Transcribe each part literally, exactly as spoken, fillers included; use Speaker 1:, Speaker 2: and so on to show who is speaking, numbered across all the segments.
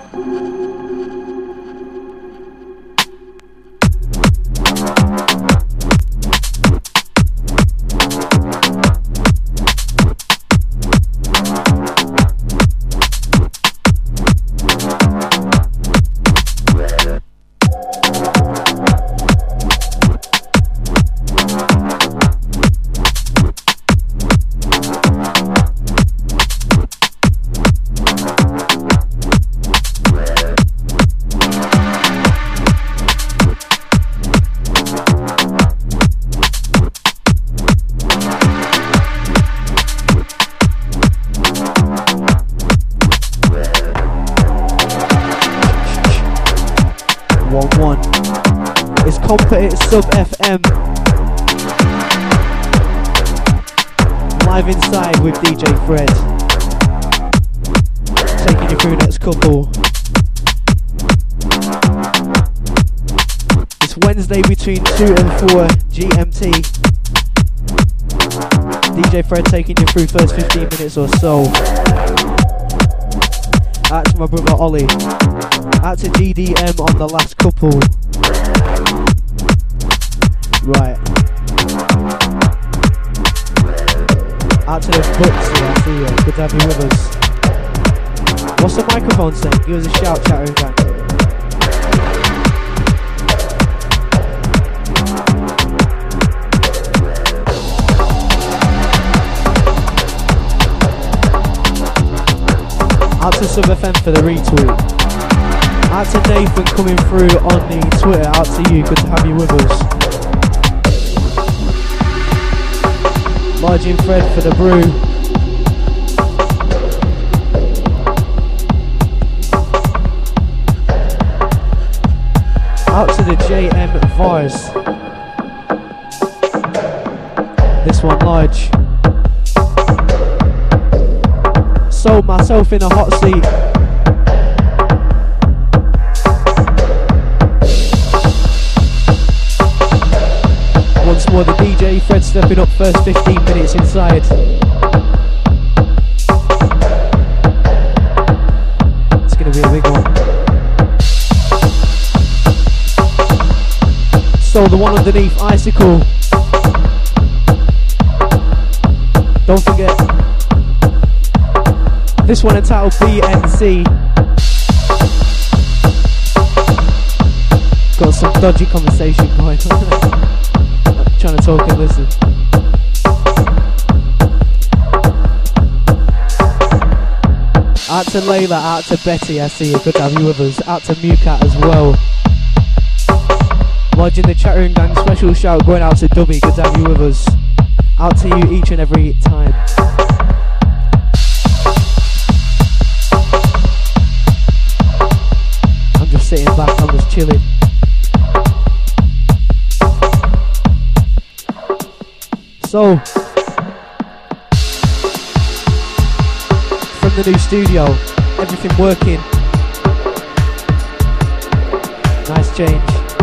Speaker 1: It's Sub F M. Live inside with D J Fred. Taking you through next couple. It's Wednesday between two and four G M T. D J Fred taking you through first fifteen minutes or so. Out to my brother Ollie. Out to G D M on the last couple. Right. Out to the books, yeah, I see you. Good to have you with us. What's the microphone saying? Give us a shout, chattering gang. Out to Sub F M for the retweet. Out to Nathan coming through on the Twitter. Out to you, good to have you with us. Lodging Fred for the brew. Out to the J M Vars. This one large. So myself in a hot seat. Once more the D J Fred stepping up first fifteen minutes inside. It's gonna be a big one. So the one underneath Icicle. Don't forget. This one entitled B N C. Got some dodgy conversation going on. Trying to talk and listen. Out to Layla, out to Betty, I see you. Good to have you with us. Out to Mucat as well. Lodging the chat room gang, special shout going out to Dubby. Good to have you with us. Out to you each and every time. I'm just sitting back, I'm just chilling. So, from the new studio, everything working. Nice change.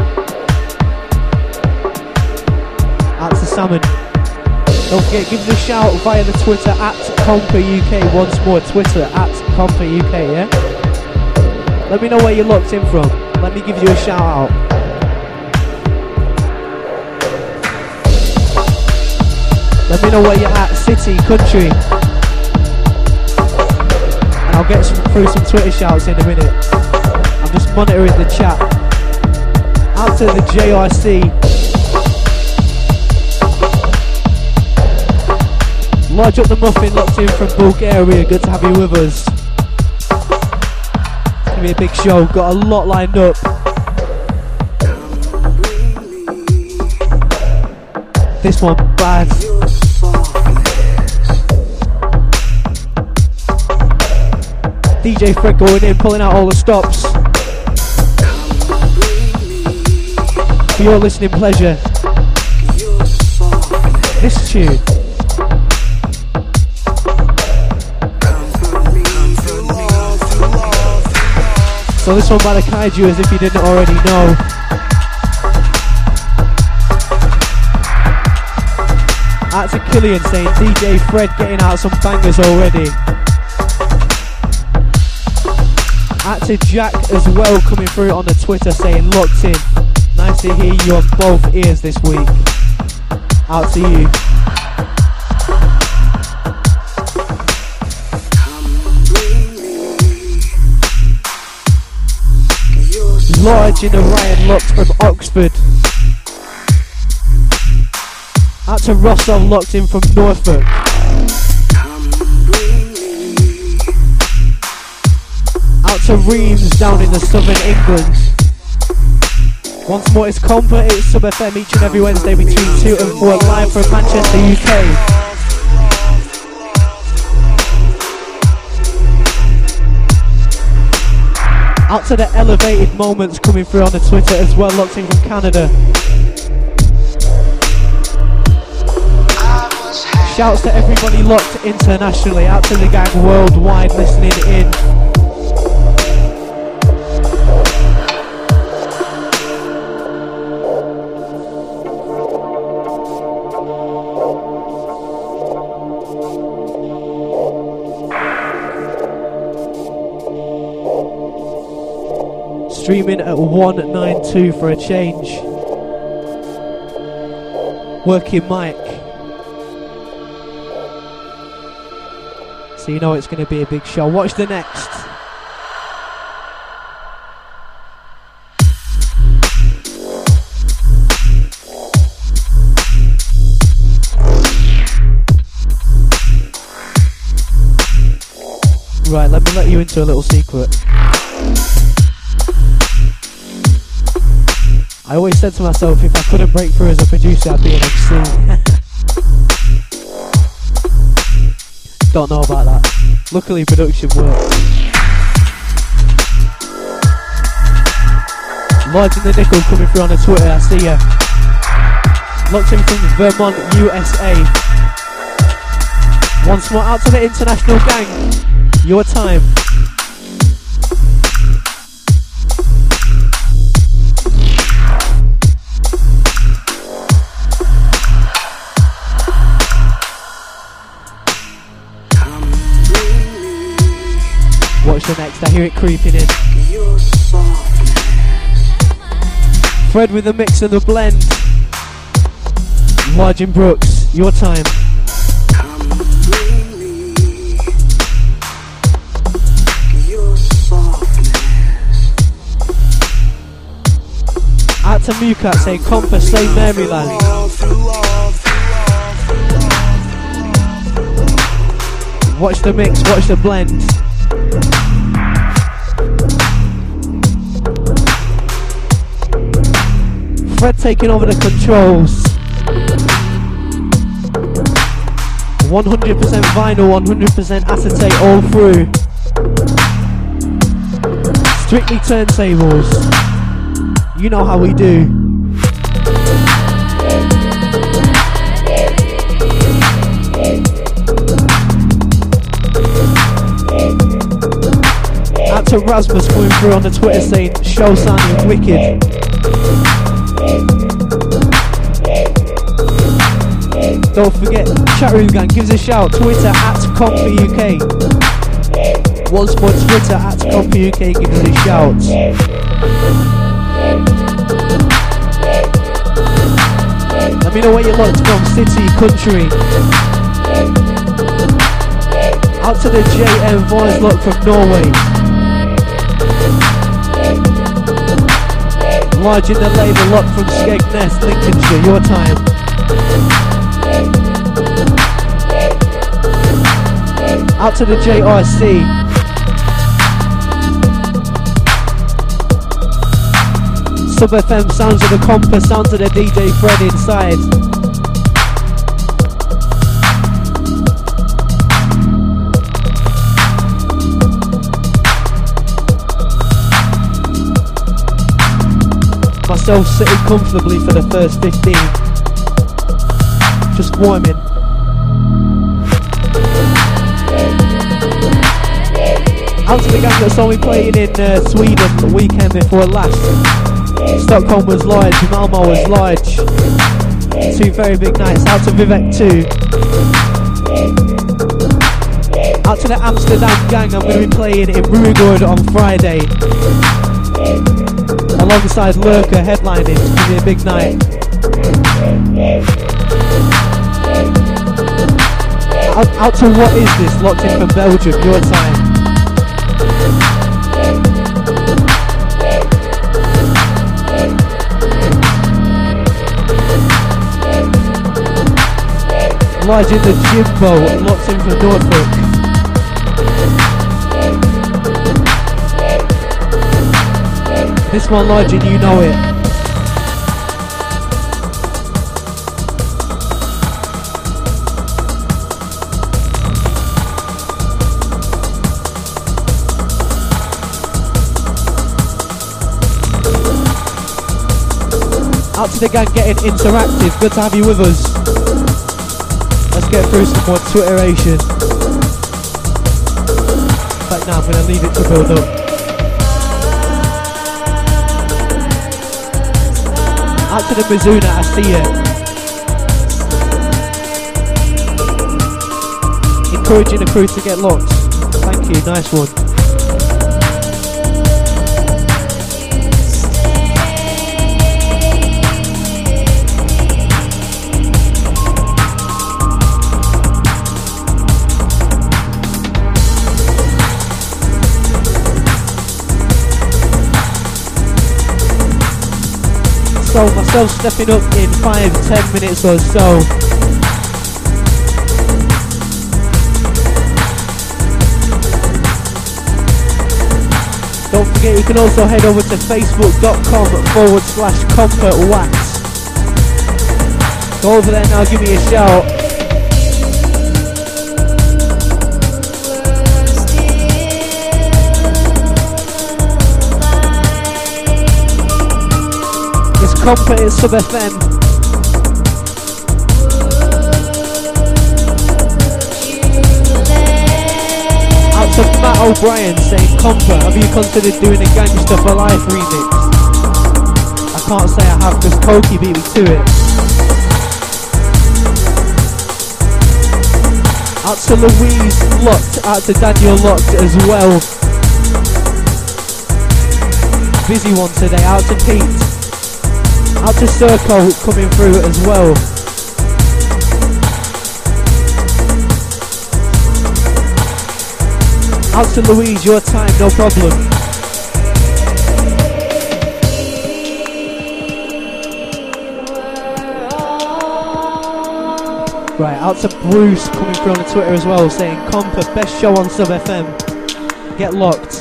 Speaker 1: Out to Salmon. Don't forget, give us a shout via the Twitter at Compa U K. Once more, Twitter at Compa U K, yeah? Let me know where you're locked in from. Let me give you a shout out. Let me know where you're at, city, country. And I'll get some, through some Twitter shouts in a minute. I'm just monitoring the chat. Out to the J R C. Lodge up the muffin, locked in from Bulgaria. Good to have you with us. It's gonna be a big show. Got a lot lined up. This one bad. D J Fred going in, pulling out all the stops. For your listening pleasure. This tune. So this one by the Kaiju, as if you didn't already know. Out to Killian saying D J Fred getting out some bangers already. Out to Jack as well, coming through on the Twitter saying locked in. Nice to hear you on both ears this week. Out to you. Lodge in the Ryan locked from Oxford. Out to Russell locked in from Norfolk. Out to Reams down in the southern England. Once more it's Compa, it's Sub F M each and every Wednesday between two and four live from Manchester, U K. Out to the Elevated Moments coming through on the Twitter as well, locked in from Canada. Shouts to everybody locked internationally, out to the gang worldwide listening in. Streaming at one ninety-two for a change. Working mic. So you know it's going to be a big show. Watch the next. Right, let me let you into a little secret. I always said to myself, if I couldn't break through as a producer, I'd be an M C. Don't know about that. Luckily, production worked. Lodge in the Nickel coming through on the Twitter, I see ya. Locked in from Vermont, U S A. Once more, out to the international gang. Your time. Watch the next, I hear it creeping in. Fred with the mix and the blend. Lodge and Brooks, your time. Out to Mucat saying Compa, say Maryland. Watch the mix, watch the blend. Fred taking over the controls. one hundred percent vinyl, one hundred percent acetate all through. Strictly turntables. You know how we do. Out to Rasmus coming through on the Twitter saying show sounding wicked. Don't forget, chatroom gang, give us a shout. Twitter at Compa U K. Once more, Twitter at Compa U K, give us a shout. Let me know where you're locked from, city, country. Out to the J M Voice locked from Norway. Lodge in the Labour locked from Skegness, Lincolnshire, your time. Out to the J R C. Sub F M, sounds of the Compa, sounds of the D J Fred inside. Myself sitting comfortably for the first fifteen. Just warming. Out to the gang that saw me playing in uh, Sweden the weekend before last. Stockholm was large, Malmo was large. Two very big nights. Out to Vivek too. Out to the Amsterdam gang, I'm going to be playing in Rugord on Friday. Alongside Lurker headlining, it's going to be a big night. Out, out to What Is This, locked in from Belgium, your time. Large in the Jimbo, locked in from Norfolk. This one large and you know it. Out to the gang getting interactive, good to have you with us. Let's get through some more Twitteration. But now I'm going to leave it to build up. Out to the Mizuna, I see it. Encouraging the crew to get locked. Thank you, nice one. So myself stepping up in five, ten minutes or so. Don't forget you can also head over to facebook.com forward slash comfort wax. Go over there now, give me a shout. Comfort is Sub F M. Out to Matt O'Brien saying, Comfort, have you considered doing a Gangsta for Life remix? I can't say I have because Koki beat me to it. Out to Louise Locked, out to Daniel Locked as well. Busy one today, out to Pete. Out to Circle coming through as well. Out to Louise, your time, no problem. Right, out to Bruce coming through on the Twitter as well, saying Compa, best show on Sub F M. Get locked.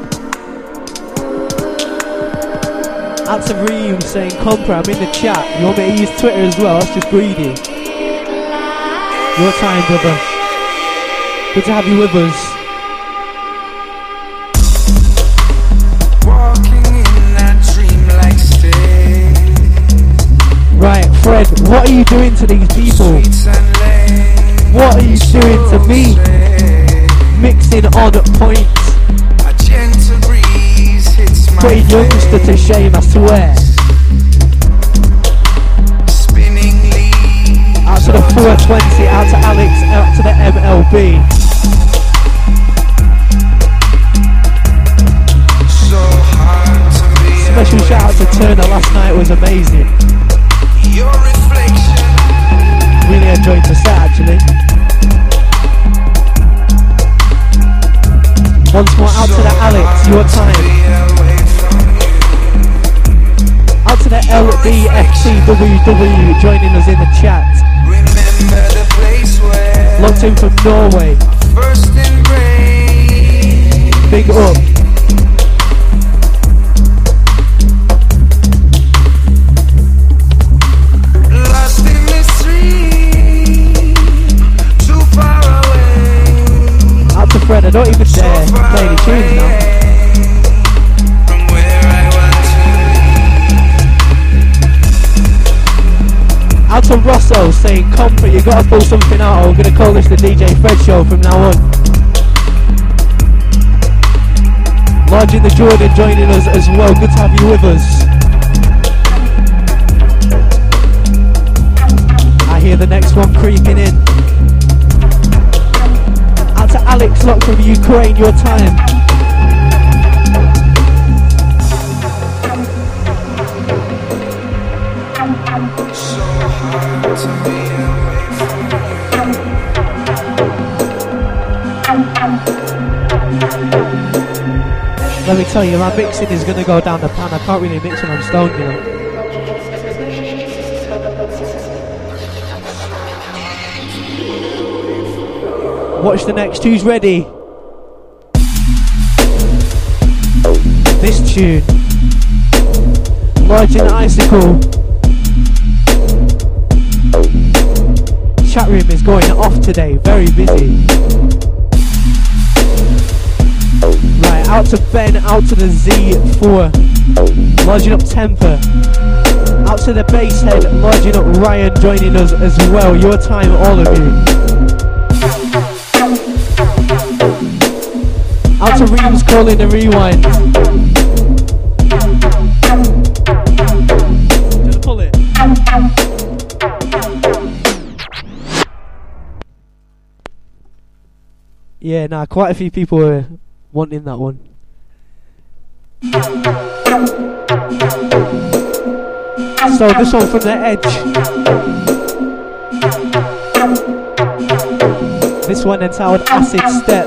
Speaker 1: Out to Reem saying, Compra, I'm in the chat. You want me to use Twitter as well? That's just greedy. Your time, brother. Good to have you with us. Walking in that dreamlike state. Right, Fred, what are you doing to these people? What are you doing to me? Mixing on points. Putting youngster to shame, I swear. Out to the four twenty, out to Alex, out to the M L B. Special shout out to Turner, last night was amazing. Really enjoyed the set actually. Once more out to the Alex, your time. Out to the L B F C W W joining us in the chat. Locked in from Norway. Big up. Lost in mystery, too far away. Out to Fred, I don't even dare play any tunes now. Out to Rosso saying, Comfort, you gotta pull something out, or we're gonna call this the D J Fred show from now on. Large in the Jordan joining us as well, good to have you with us. I hear the next one creeping in. Out to Alex locked from Ukraine, your time.
Speaker 2: So hard to be away from
Speaker 1: you. Let me tell you, my mixing is gonna go down the pan. I can't really mix when I'm stoned, you know. Watch the next, who's ready? This tune, Large and Icicle. Chat room is going off today, very busy. Right, out to Ben, out to the Z four, larging up Temper. Out to the bass head, larging up Ryan, joining us as well. Your time, all of you. Out to Reeves calling the rewind. Gonna pull it. Yeah, nah, quite a few people were wanting that one. So this one from the Edge. This one entitled Acid Step.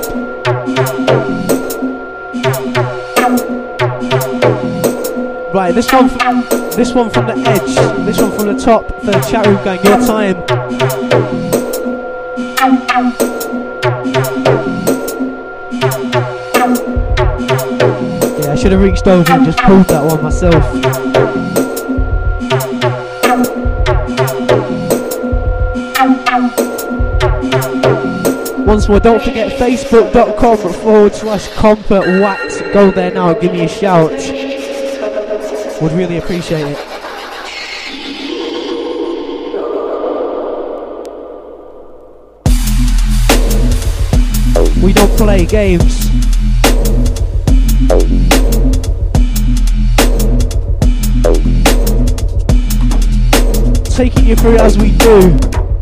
Speaker 1: Right, this one, from, this one from the Edge, this one from the top, for the chat room gang, your time. Yeah, I should have reached over and just pulled that one myself. Once more, don't forget facebook.com forward slash Compa Wax. Go there now, give me a shout. Would really appreciate it. We don't play games. Taking you through as we do.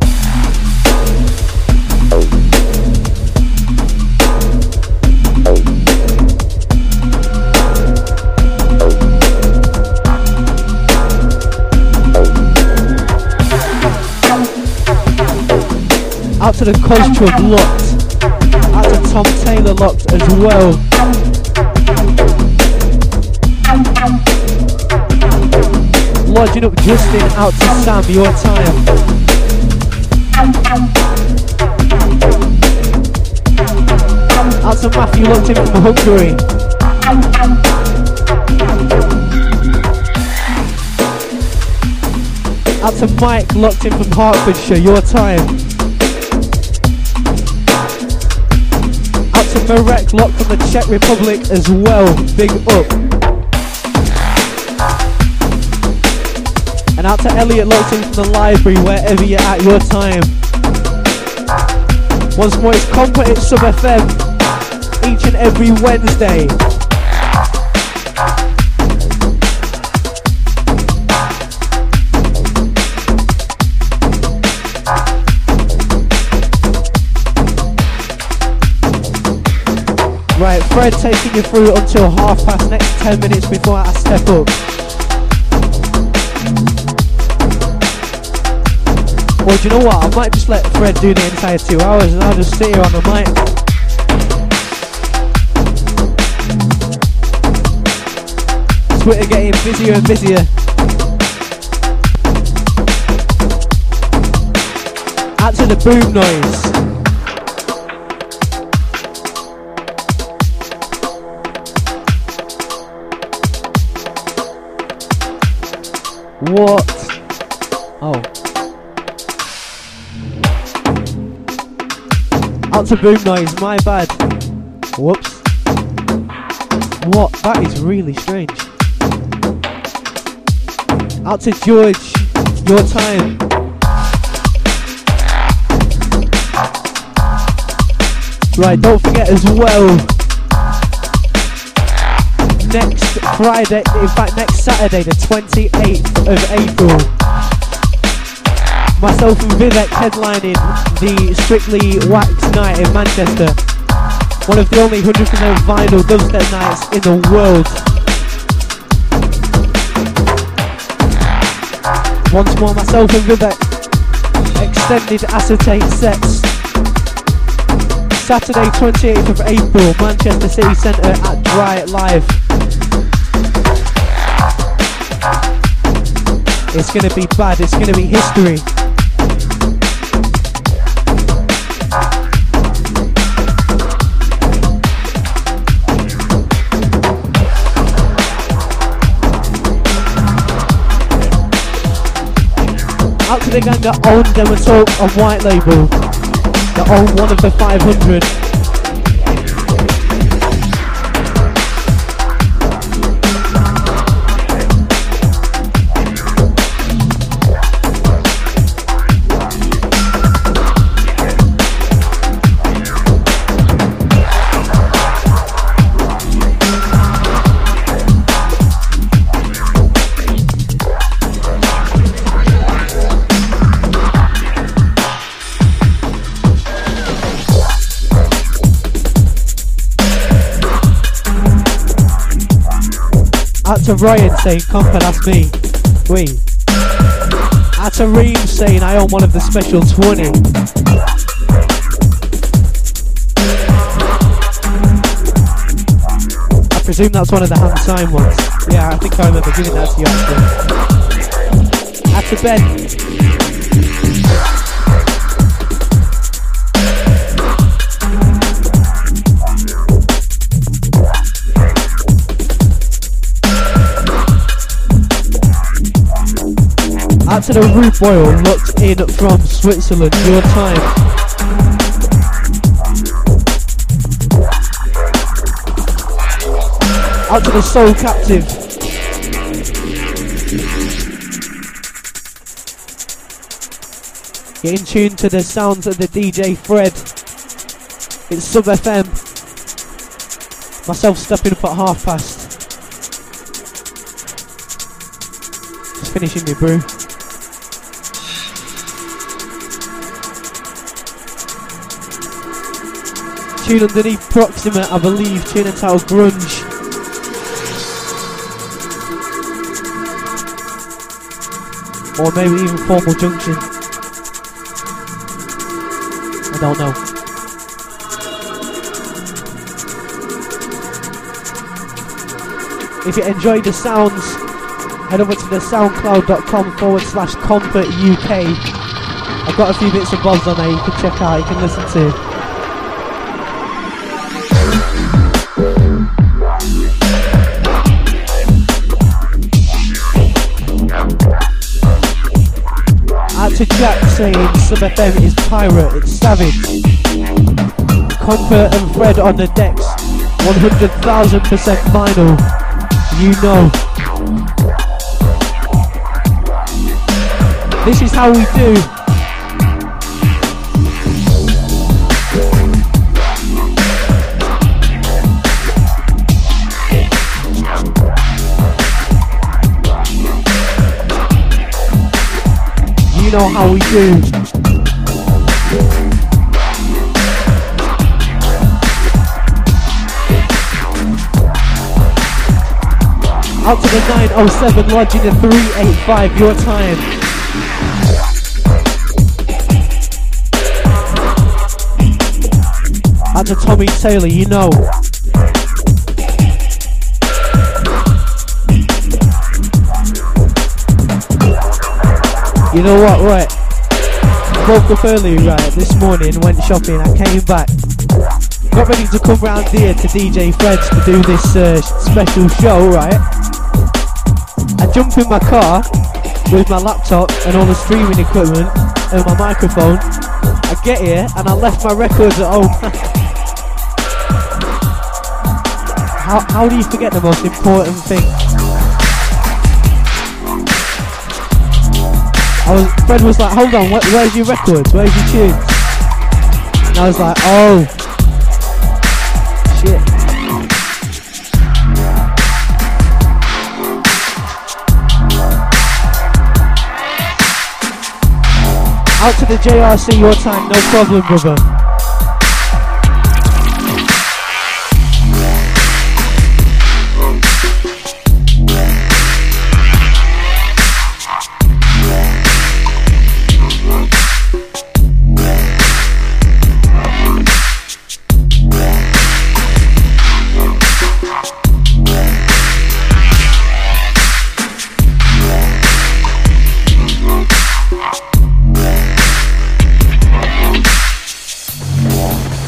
Speaker 1: Out to the Kostrub locked. Out to Tom Taylor locked as well. Lodging up Justin, out to Sam, your time. Out to Matthew locked in from Hungary. Out to Mike locked in from Hertfordshire, your time. To Marek locked from the Czech Republic as well, big up. And out to Elliot locked in from the library, wherever you're at, your time. Once more, it's Compa, it's Sub F M, each and every Wednesday. Right, Fred taking you through until half past, next ten minutes before I step up. Or do you know what, I might just let Fred do the entire two hours and I'll just sit here on the mic. Twitter getting busier and busier. Out to the boom noise. What? Oh. Out to boom noise, my bad. Whoops. What? That is really strange. Out to George, your time. Right, don't forget as well, next Friday, in fact next Saturday, the twenty-eighth of April, myself and Vivek headlining the Strictly Wax Night in Manchester. One of the only one hundred percent vinyl dubstep nights in the world. Once more, myself and Vivek. Extended acetate sets. Saturday twenty-eighth of April, Manchester City Centre at Dry Live. It's going to be bad, it's going to be history. Out to the gang that own Demo Talk on White Label, that own one of the five hundred. To Ryan saying, Compa, that's me. We. At a Reem saying, I own one of the special twenty. I presume that's one of the hand signed ones. Yeah, I think I remember giving that to you actually. At a Ben. Out to the Root Boyle, locked in from Switzerland, your time. Out to the Soul Captive. Getting tuned to the sounds of the D J Fred. It's Sub F M. Myself stepping up at half past. Just finishing my brew. Tune underneath Proxima, I believe, tune entitled Grunge. Or maybe even Formal Junction. I don't know. If you enjoyed the sounds, head over to the soundcloud.com forward slash Comfort U K. I've got a few bits and bobs on there you can check out, you can listen to. To Jack saying Sub F M is pirate, it's savage. Comfort and Fred on the decks, one hundred thousand percent vinyl, you know. This is how we do. You know how we do. Out to the nine oh seven, lodging the three eighty-five, your time. Out to Tommy Taylor, you know. You know what, right, I woke up early, right, this morning, went shopping, I came back, got ready to come round here to D J Fred's to do this uh, special show, right. I jump in my car with my laptop and all the streaming equipment and my microphone. I get here and I left my records at home. how, how do you forget the most important thing? I was, Fred was like, hold on, wh- where's your records? Where's your tunes? And I was like, oh, shit. Out to the J R C, your time, no problem, brother.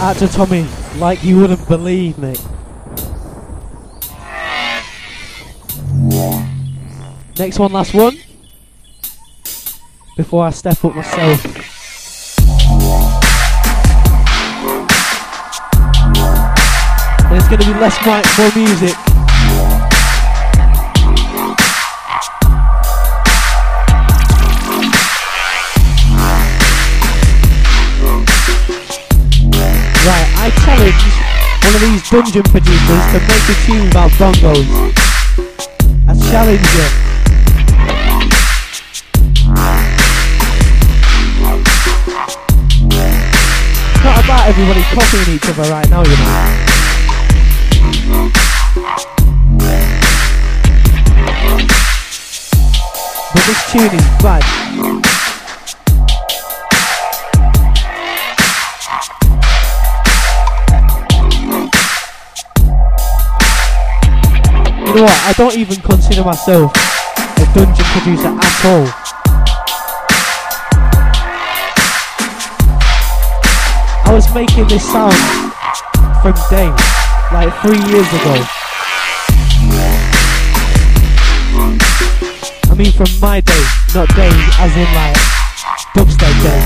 Speaker 1: Out to Tommy, like you wouldn't believe, mate. Next one, last one. Before I step up myself. There's going to be less mic, more music. Right, I challenge one of these dungeon producers to make a tune about bongos. I challenge you. Not about everybody copying each other right now, you know. But this tune is bad. You know what, I don't even consider myself a dungeon producer at all. I was making this sound from day, like three years ago. I mean from my day, not day as in like dubstep day.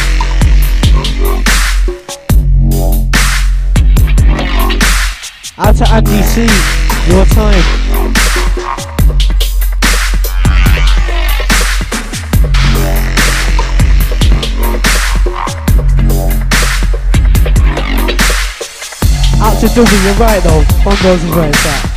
Speaker 1: Out to Andy C, your time. Out to Double, you're right though, bongos is where it's at.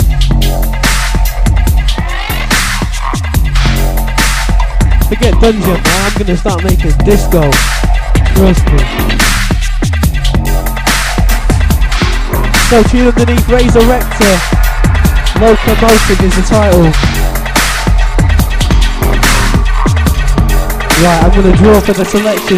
Speaker 1: Forget dungeon, man, I'm gonna start making disco. Trust me. So tune underneath Resurrector. Locomotive is the title. Right, I'm gonna draw for the selection.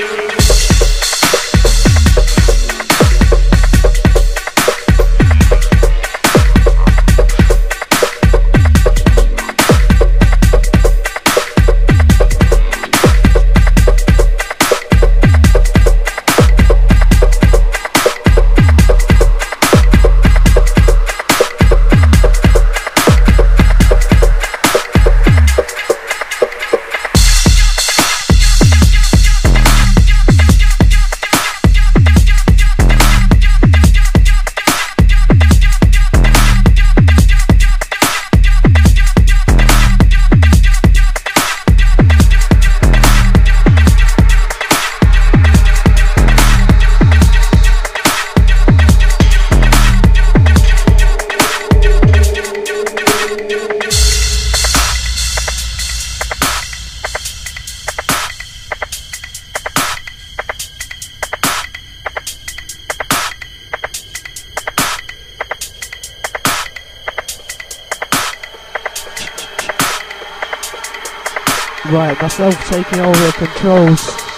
Speaker 1: Right, myself taking over the controls.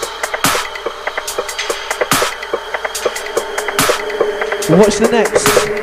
Speaker 1: Watch the next.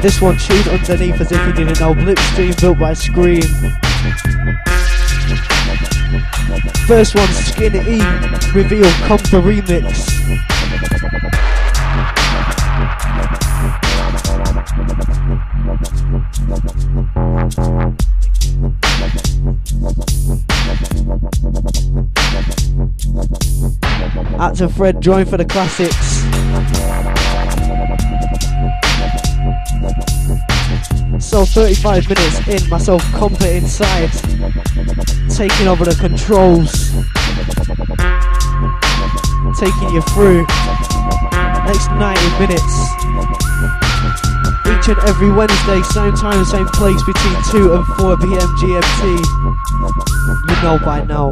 Speaker 1: This one tuned underneath as if you didn't know. Blipstream built by Scream. First one, Skin E, Reveal Compa Remix. Actor Fred, join for the classics. So thirty-five minutes in, myself Compa inside, taking over the controls, taking you through next ninety minutes. Each and every Wednesday, same time, same place, between two and four p m G M T. You know by now.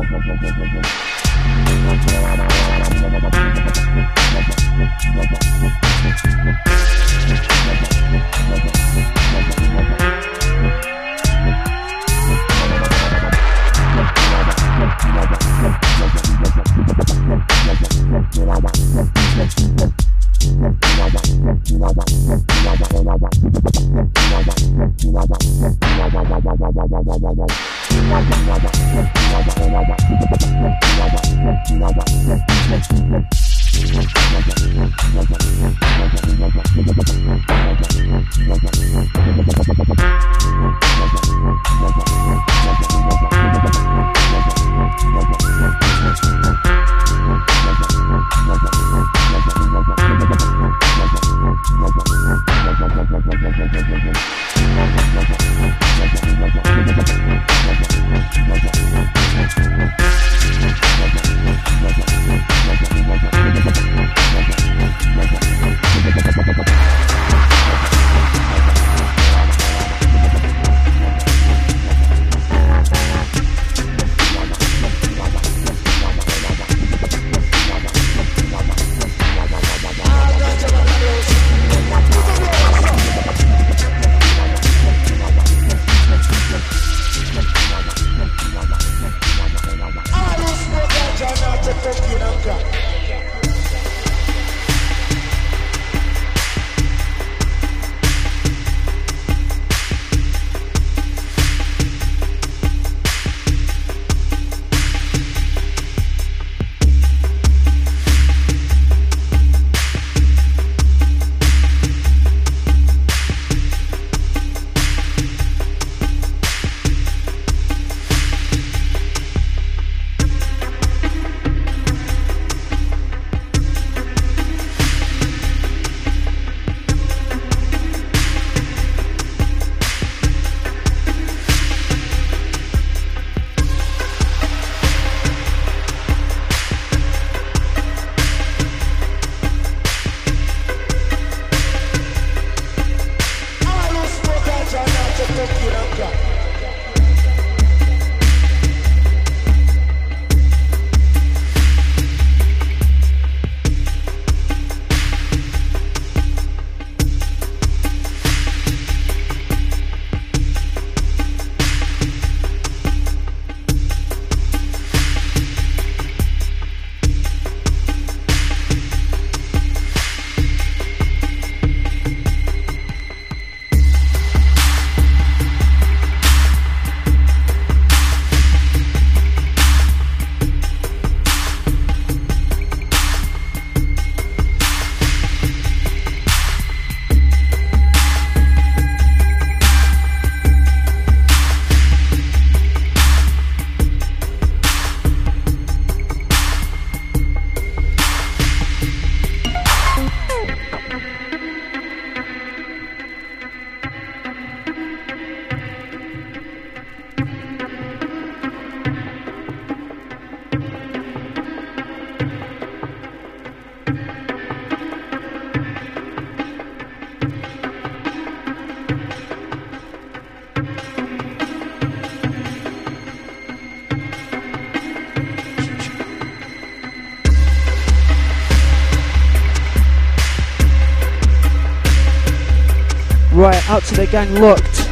Speaker 1: Right, out to the gang locked.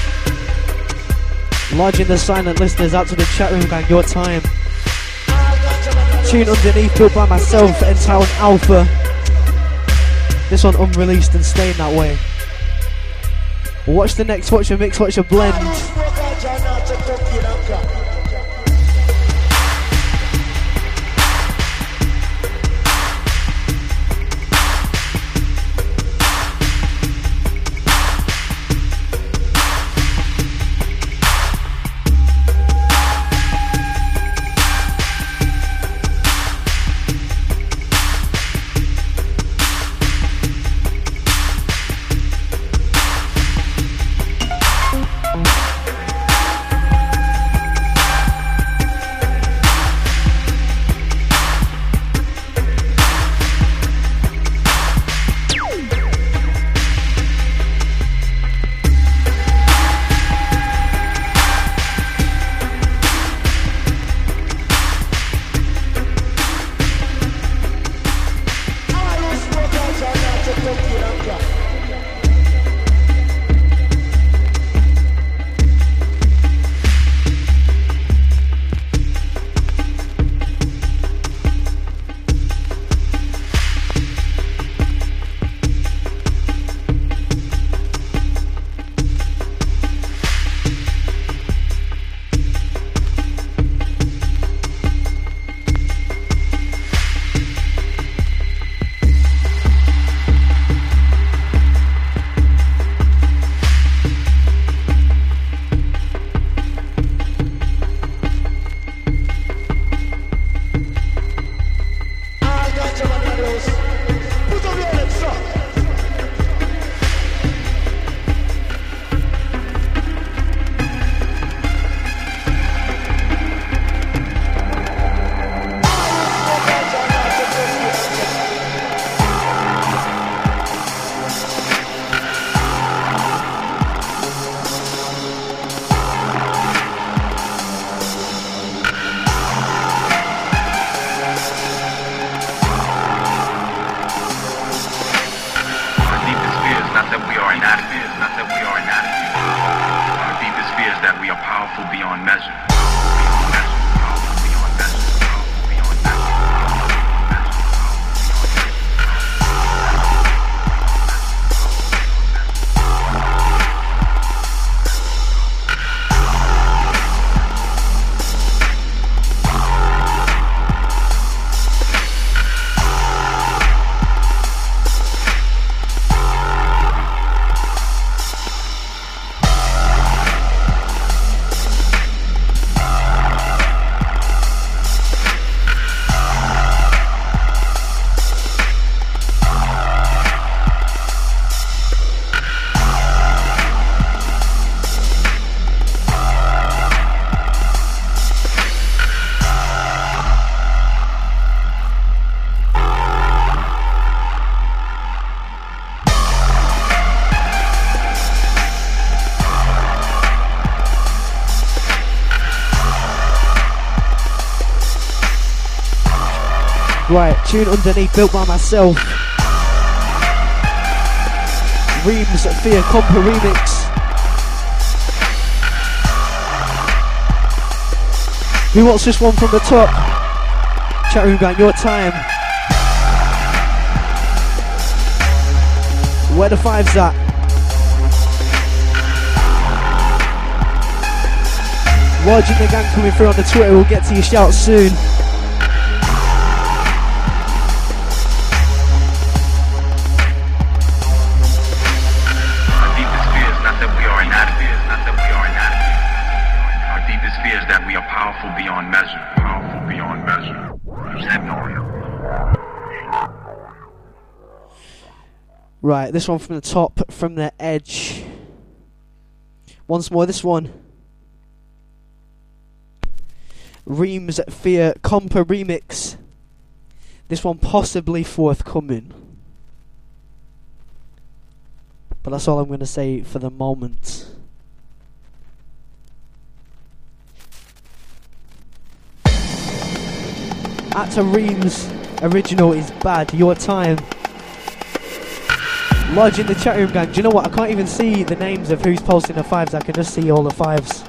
Speaker 1: Lodging the silent listeners, out to the chat room gang, your time. Tune underneath, built by myself, N-Town Alpha. This one unreleased and staying that way. Watch the next, watch your mix, watch your blend. Right, tune underneath, built by myself. Reams Fear Compa remix. Who wants this one from the top? Chat room gang, your time. Where the fives at? Raj and the gang coming through on the Twitter, we'll get to your shout soon. Right, this one from the top, from the edge. Once more, this one. Reams Fear Compa remix. This one possibly forthcoming. But that's all I'm going to say for the moment. At a Reams original is bad. Your time. Lodge in the chat room gang. Do you know what? I can't even see the names of who's posting the fives. I can just see all the fives.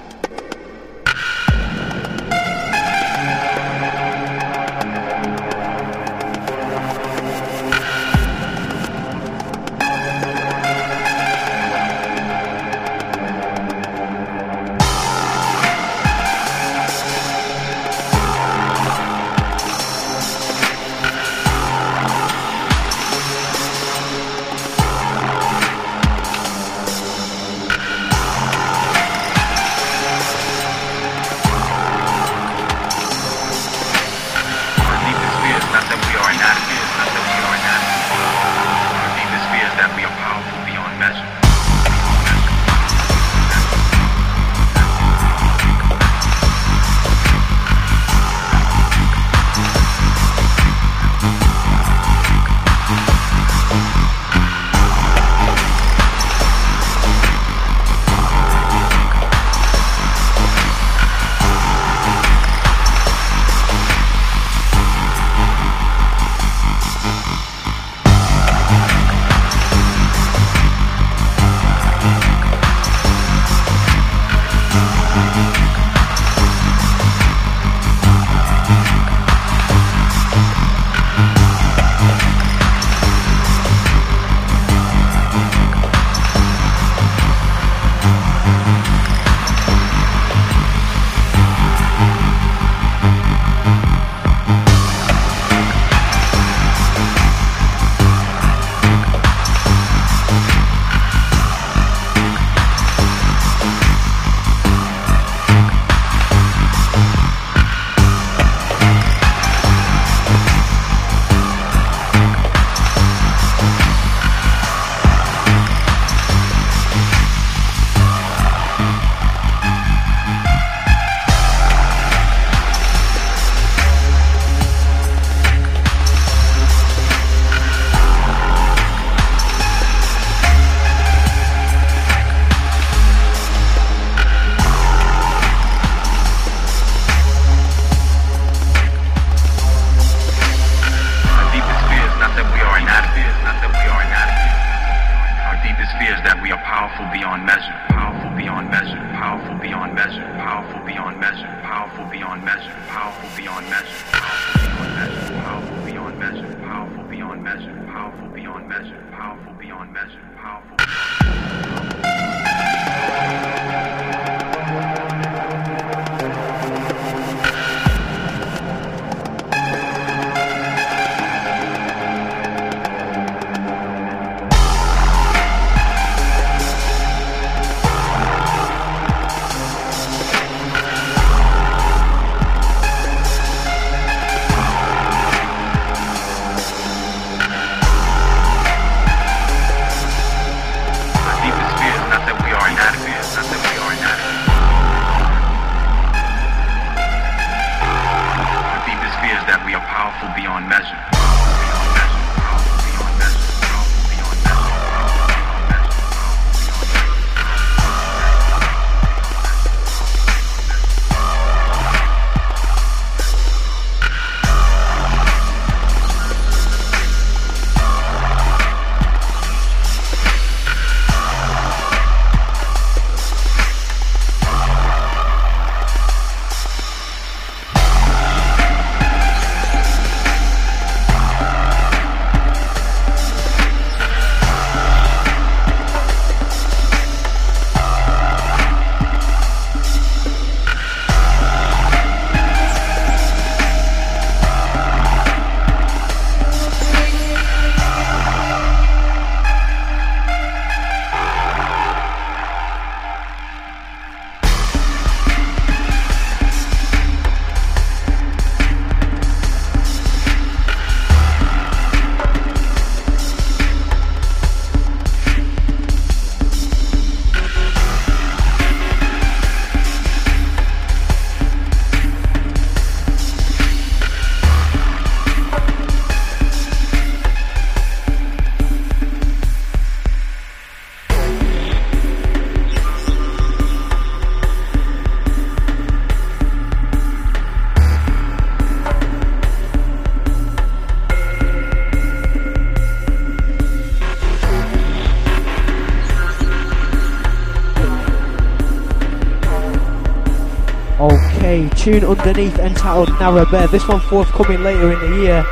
Speaker 1: Okay, tune underneath entitled Narrow Bear. This one forthcoming later in the year.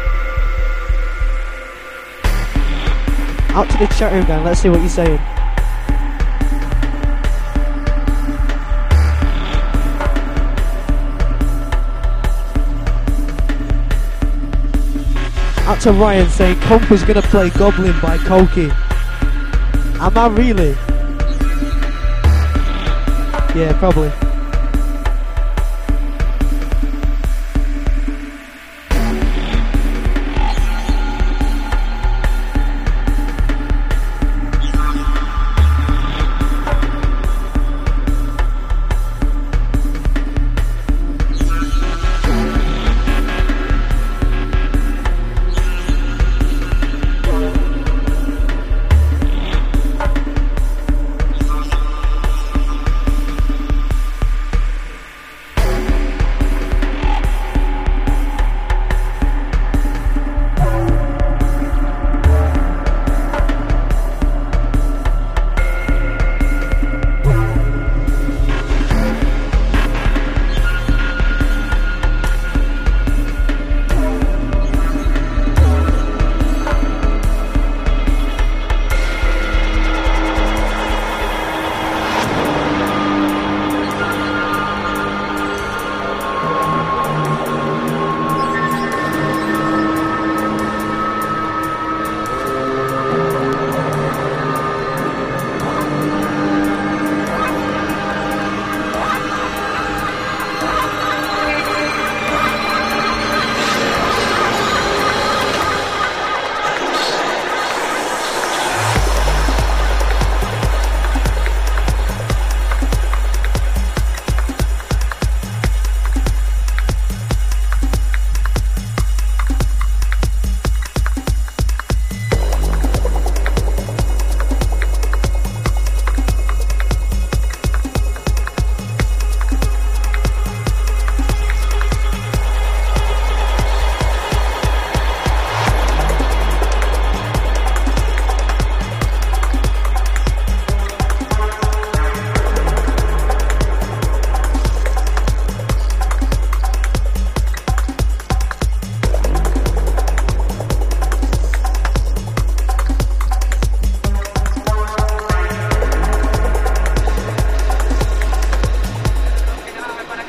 Speaker 1: Out to the chat room, gang. Let's see what you're saying. Out to Ryan saying Compa's gonna play Goblin by Koki. Am I really? Yeah, probably.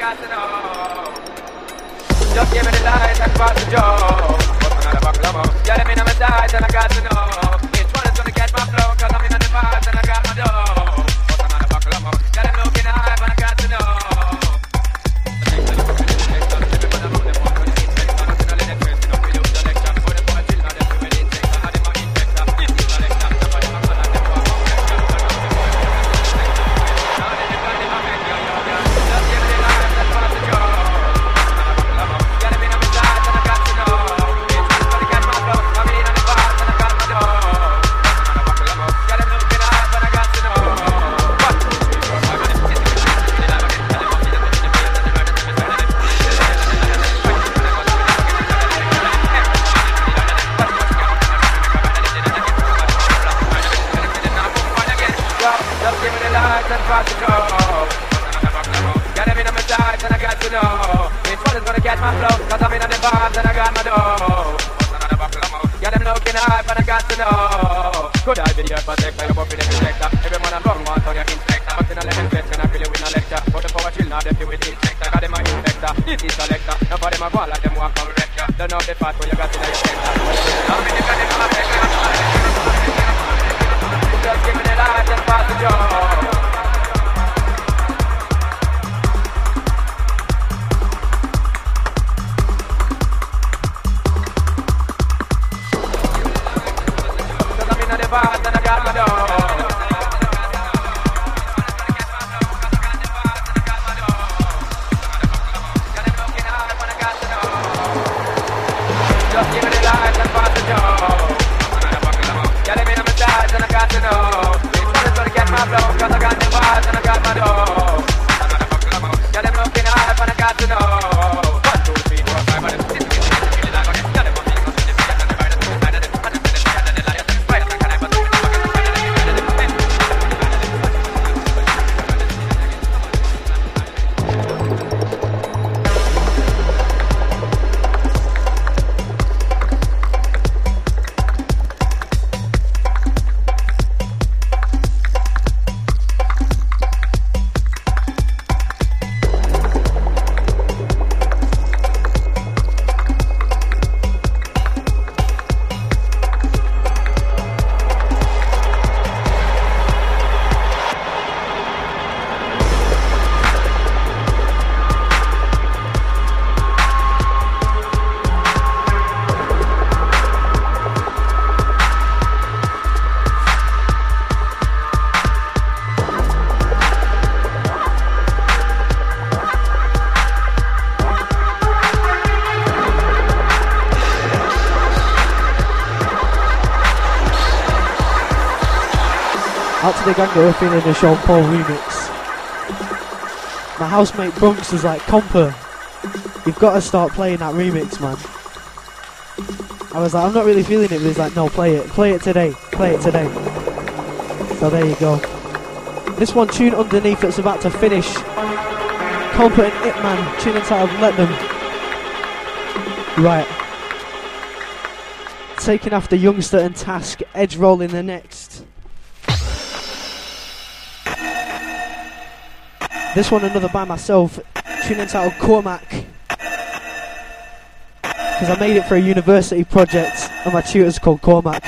Speaker 3: got to know. Just give me the light and pass the joke. What's another buckle more? Yeah, them in on my side and I got to know. Each one is gonna get my flow, cause I'm in on the vibes and I got my dough. What's another buckle more? Yeah, them looking high and I got to know. Could I be your protector? You're bumping every sector. Every man along wants on your inspector. But in a lesson set, can I feel you in a lecture? But the power chill now, they feel with the inspector. Got them a inspector, this is selector. Now for them a ball like them walk on rector. Don't know the part where you got in your center. How many got them a sector? Just give me the light and pass the job.
Speaker 1: Out to the gang that were feeling the Sean Paul remix. My housemate Brunks was like, Compa, you've got to start playing that remix, man. I was like, I'm not really feeling it, but he's like, no, play it. Play it today. Play it today. So there you go. This one, tune underneath that's about to finish. Compa and Itman, tune entitled Let Them. Right. Taking after Youngster and Task, Edge rolling the next. This one another by myself, tune entitled Cormac. Because I made it for a university project and my tutor's called Cormac.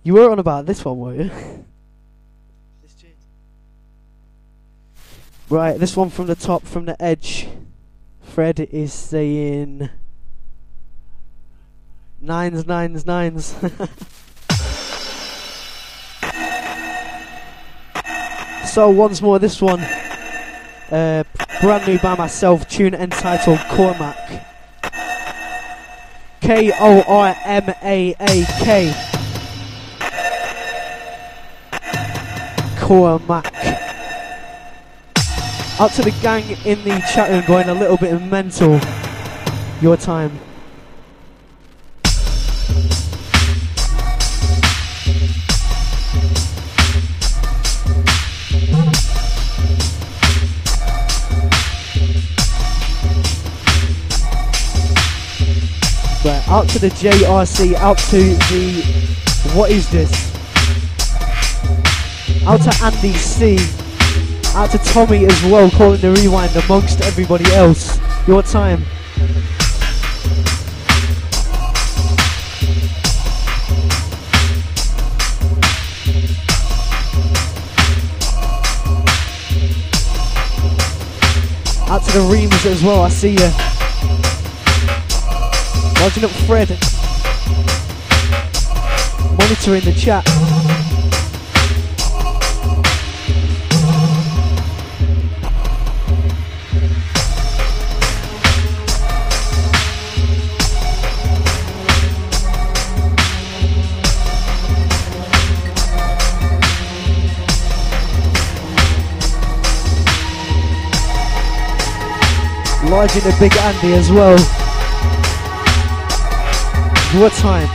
Speaker 1: You were on about this one, weren't you? This tune. Right, this one from the top, from the edge. Fred is saying nines, nines, nines. So once more, this one, uh, brand new by myself, tune entitled Cormac. K O R M A A K. Cormac. Out to the gang in the chat room going a little bit mental. Your time. Right, out to the J R C, out to the what is this? Out to Andy C, out to Tommy as well, calling the rewind amongst everybody else. Your time. Out to the Reams as well, I see you. Lodging up Fred. Monitoring the chat. Lodging the Big Andy as well. Your time.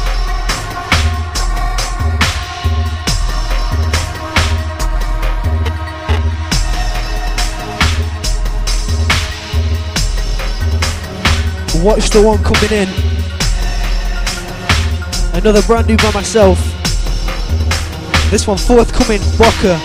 Speaker 1: Watch the one coming in. Another brand new by myself. This one forthcoming, Bocker.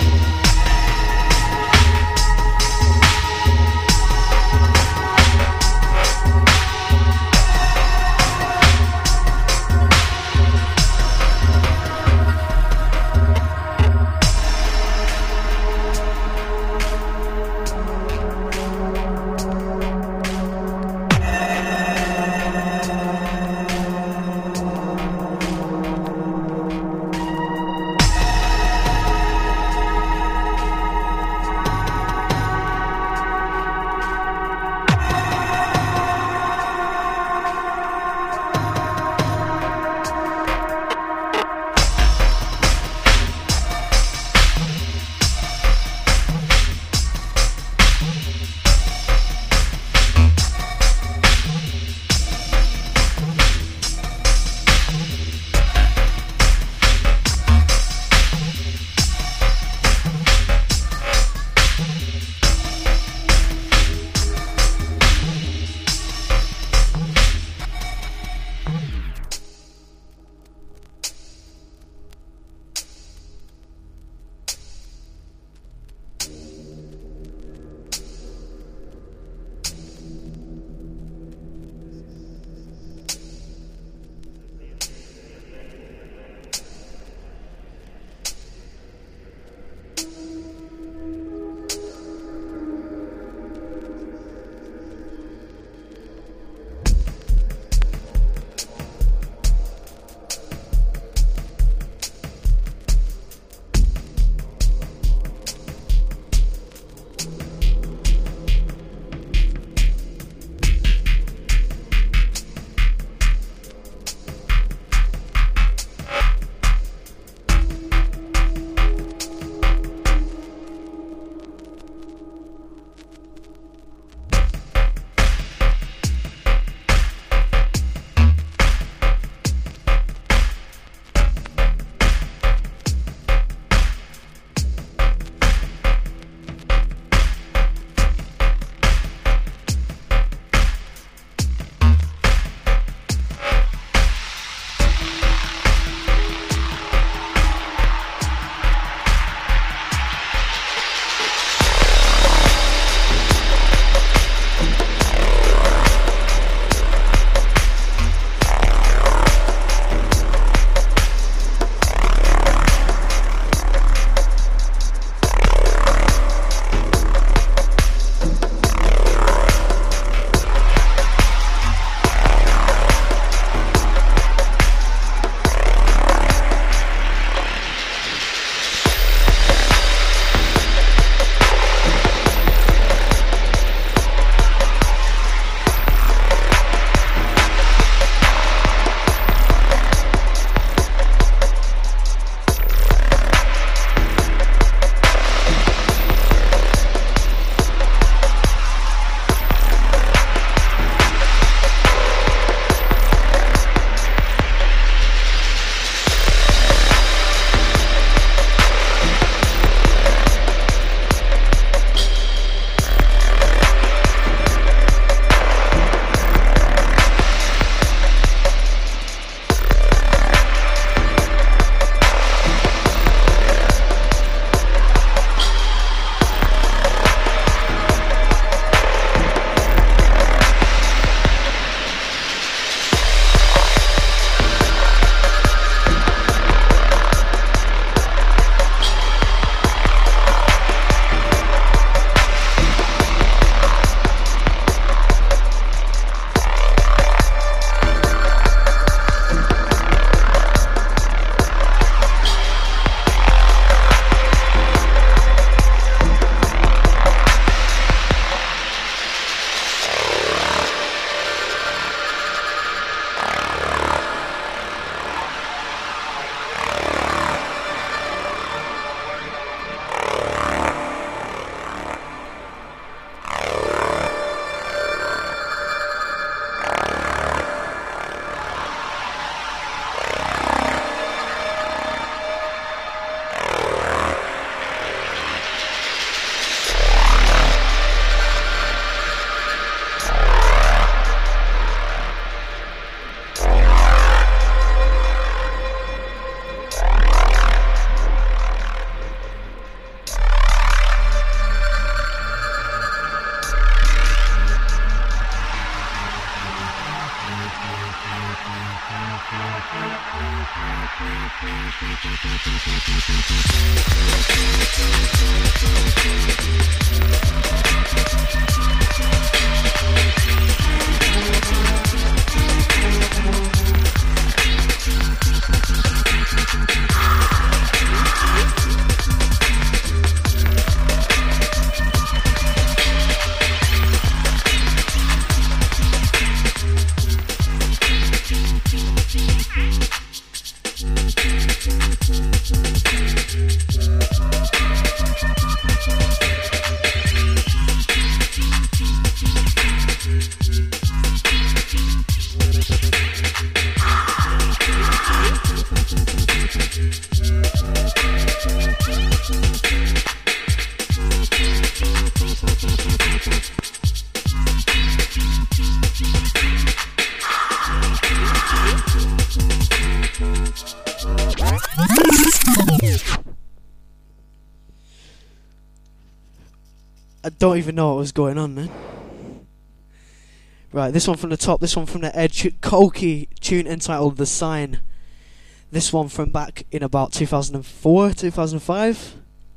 Speaker 1: I don't even know what was going on then. Right, this one from the top, this one from the edge. Koki tune entitled The Sign. This one from back in about two thousand four, two thousand five.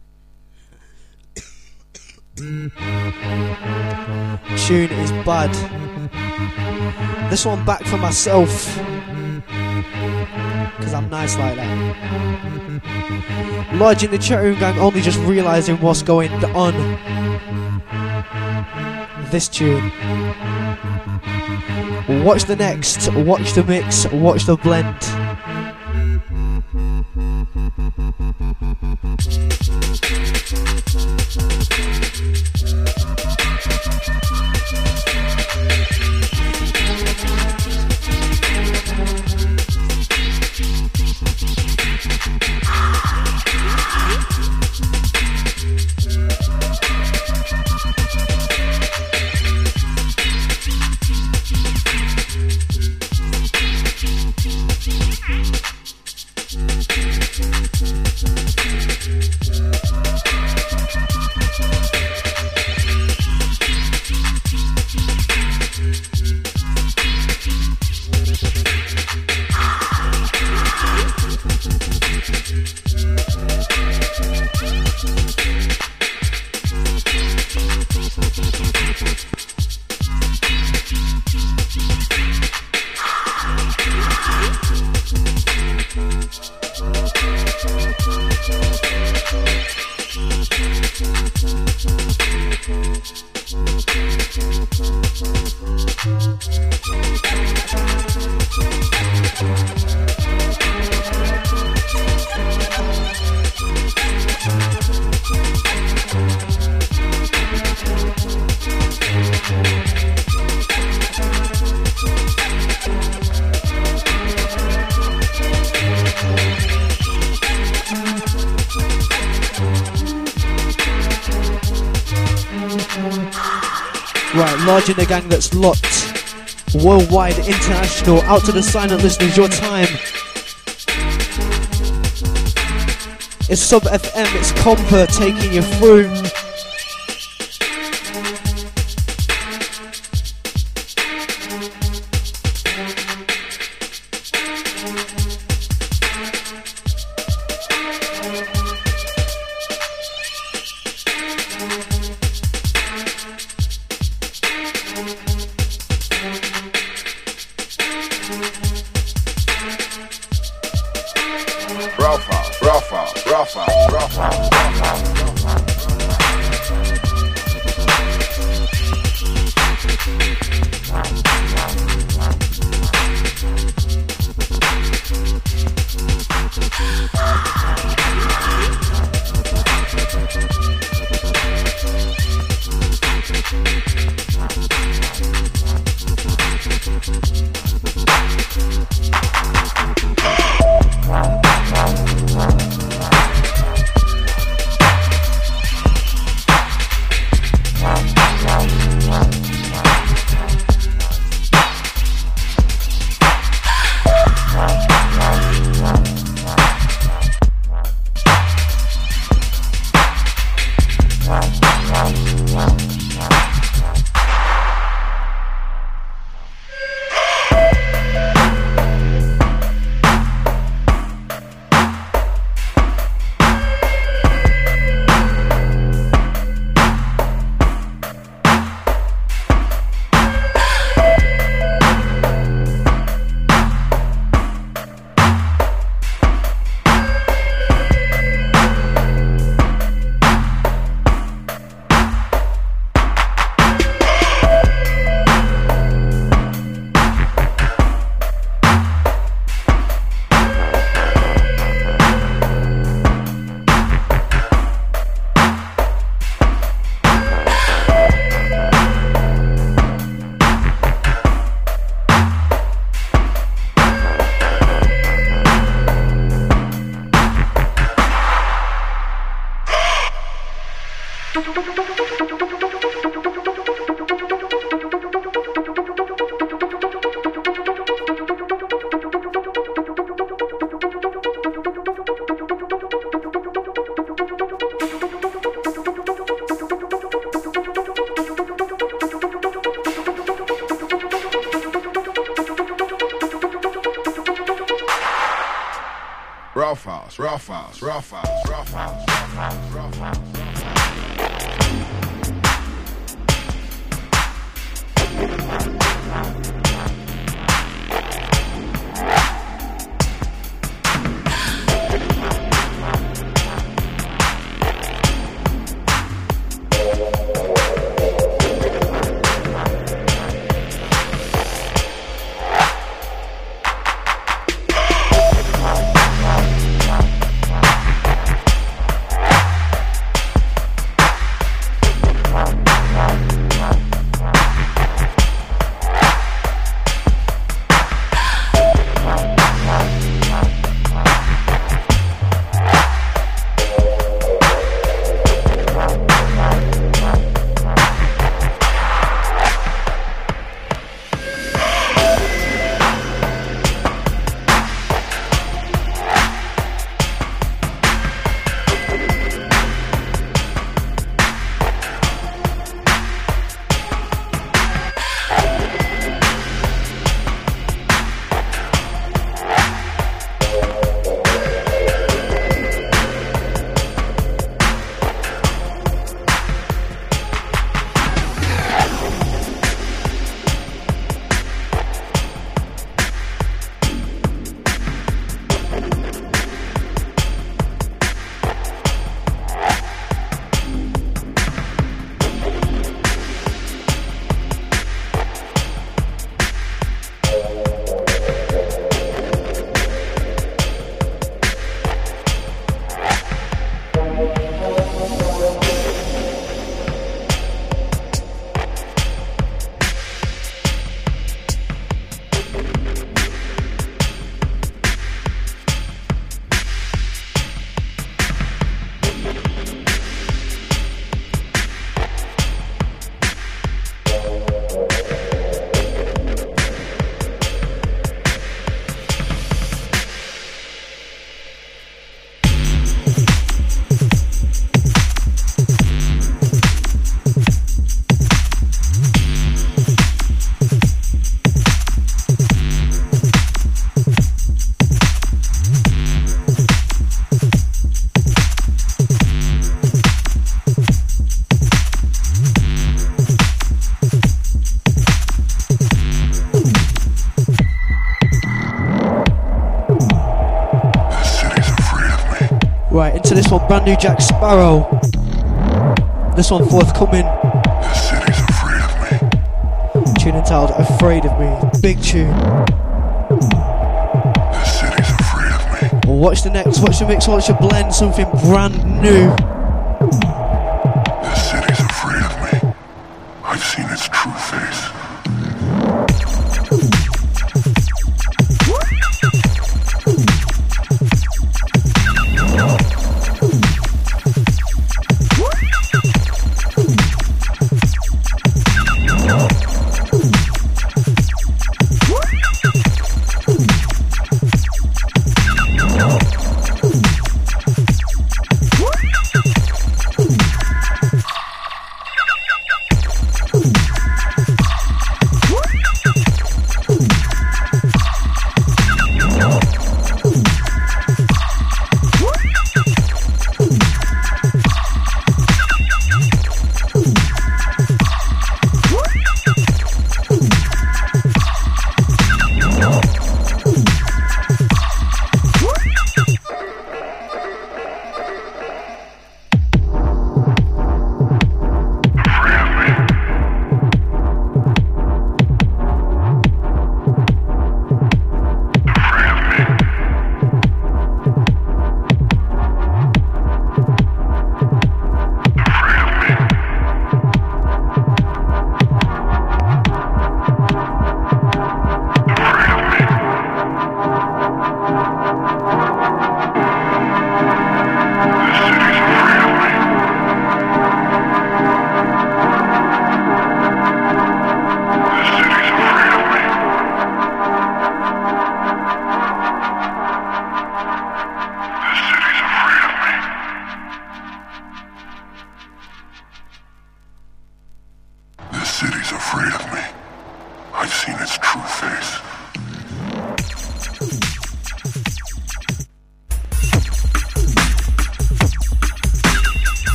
Speaker 1: Tune is bad. This one back for myself, because I'm nice like that. Lodge in the chat room gang, only just realising what's going on. This tune. Watch the next, watch the mix, watch the blend. Large in the gang that's locked, worldwide, international, out to the silent listeners, your time. It's Sub F M, it's Compa taking you through.
Speaker 2: rough house, rough house, rough house, rough house, rough house, rough house.
Speaker 1: Right, into this one, brand new Jack Sparrow. This one forthcoming.
Speaker 2: The city's afraid of me.
Speaker 1: Tune entitled Afraid of Me. Big tune.
Speaker 2: The city's afraid of me.
Speaker 1: Well, watch the next, watch the mix, watch the blend, something brand new.
Speaker 2: The city's afraid of me. I've seen its true face.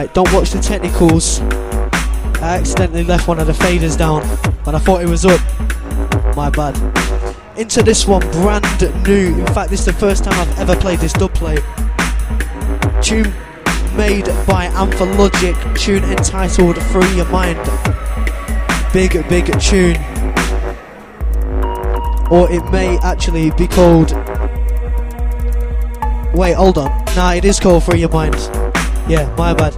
Speaker 1: Right, don't watch the technicals. I accidentally left one of the faders down, but I thought it was up. My bad. Into this one, brand new. In fact, this is the first time I've ever played this dub plate. Tune made by Anthologic, tune entitled Free Your Mind. Big, big tune. Or it may actually be called... Wait, hold on. Nah, it is called Free Your Mind. Yeah, my bad.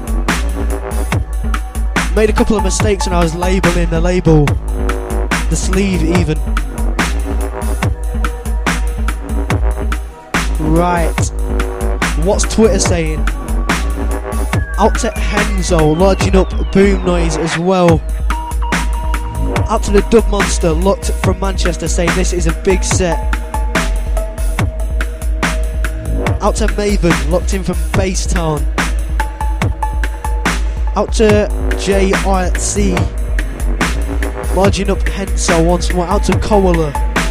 Speaker 1: Made a couple of mistakes when I was labelling the label. The sleeve even. Right. What's Twitter saying? Out to Henzo, lodging up Boom Noise as well. Out to the Dub Monster, locked from Manchester, saying this is a big set. Out to Maven, locked in from Basetown. Out to J R C, lodging up Henzo once more. Out to Koala.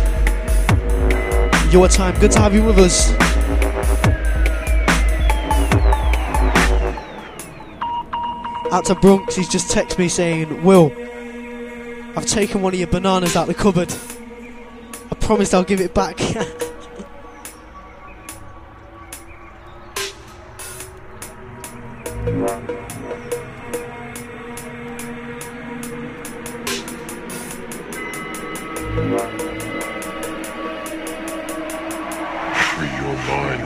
Speaker 1: Your time, good to have you with us. Out to Brunks, he's just texted me saying, Will, I've taken one of your bananas out the cupboard. I promised I'll give it back.
Speaker 2: Free your mind.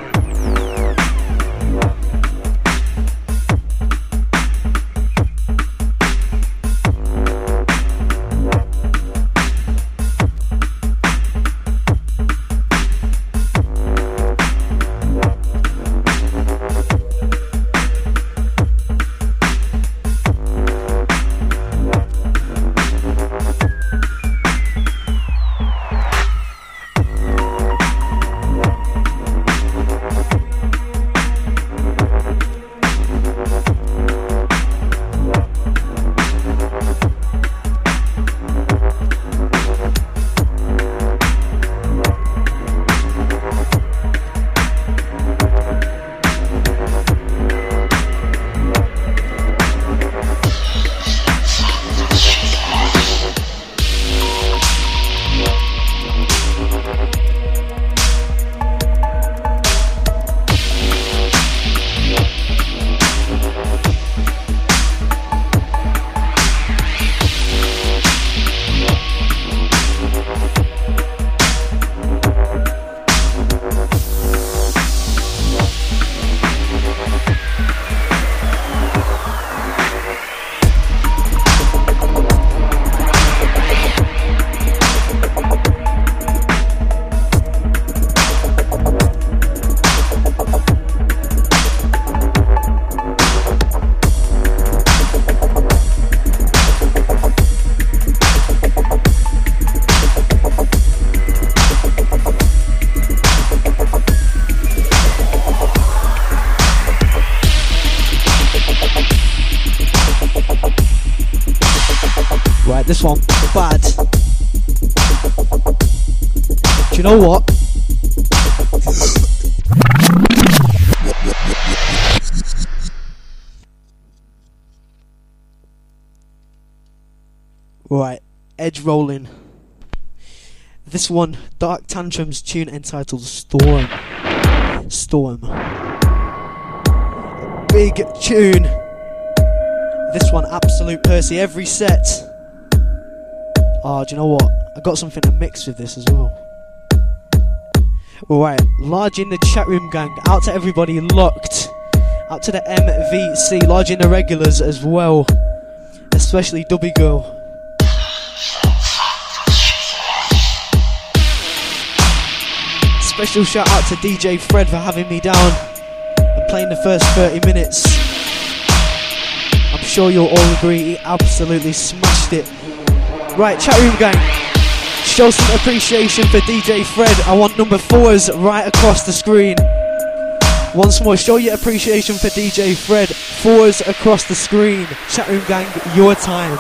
Speaker 1: This one, bad. Do you know what? Right, edge rolling. This one, Dark Tantrums tune entitled Storm. Storm. Big tune. This one, Absolute Percy, every set. Oh, do you know what? I got something to mix with this as well. Alright, large in the chat room gang. Out to everybody locked. Out to the M V C. Large in the regulars as well. Especially Dubby Girl. Special shout out to D J Fred for having me down and playing the first thirty minutes. I'm sure you'll all agree he absolutely smashed it. Right, chat room gang, show some appreciation for D J Fred. I want number fours right across the screen. Once more, show your appreciation for D J Fred. Fours across the screen. Chat room gang, your time.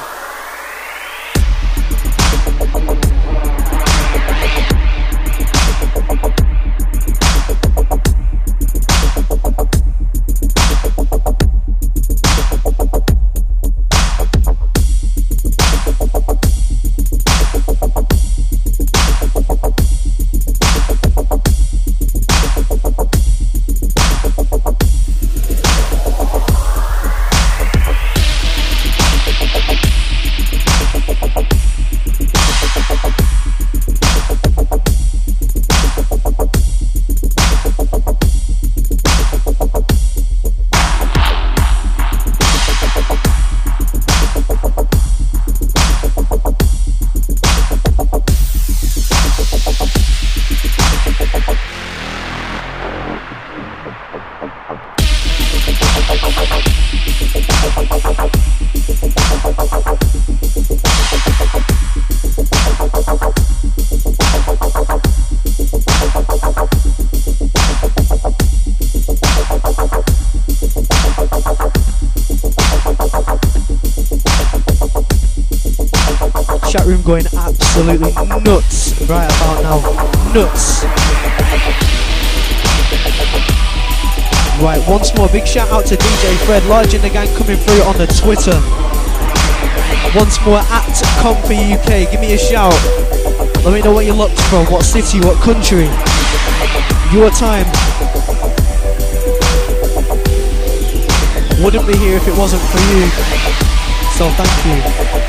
Speaker 1: going absolutely nuts right about now. Nuts. Right, once more, big shout out to D J Fred, Large in the Gang coming through on the Twitter. Once more, at Comfy U K, give me a shout. Let me know where you're locked from, what city, what country. Your time. Wouldn't be here if it wasn't for you. So thank you.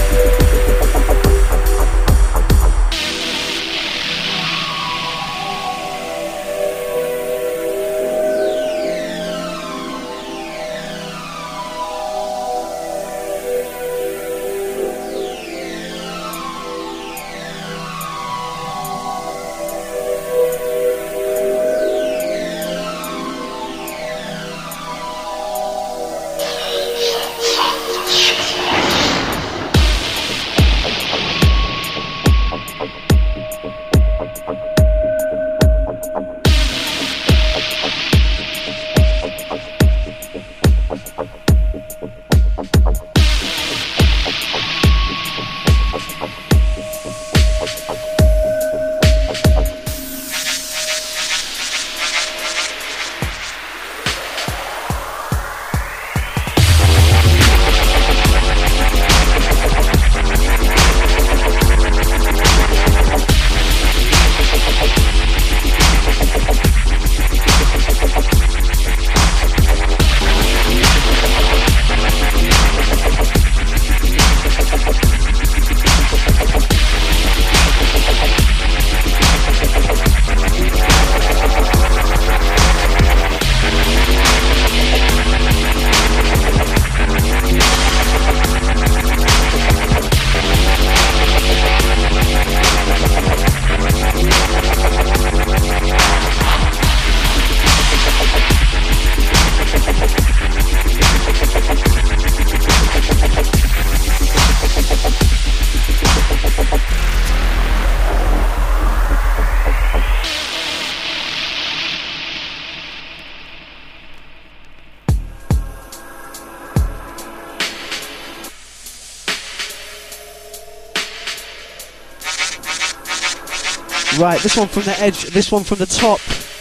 Speaker 1: Right, this one from the edge, this one from the top.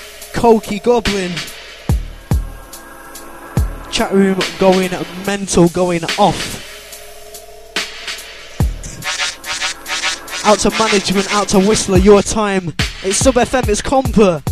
Speaker 1: Koki Goblin. Chat room going mental, going off. Out to management, out to Whistler, your time. It's Sub F M, it's Compa.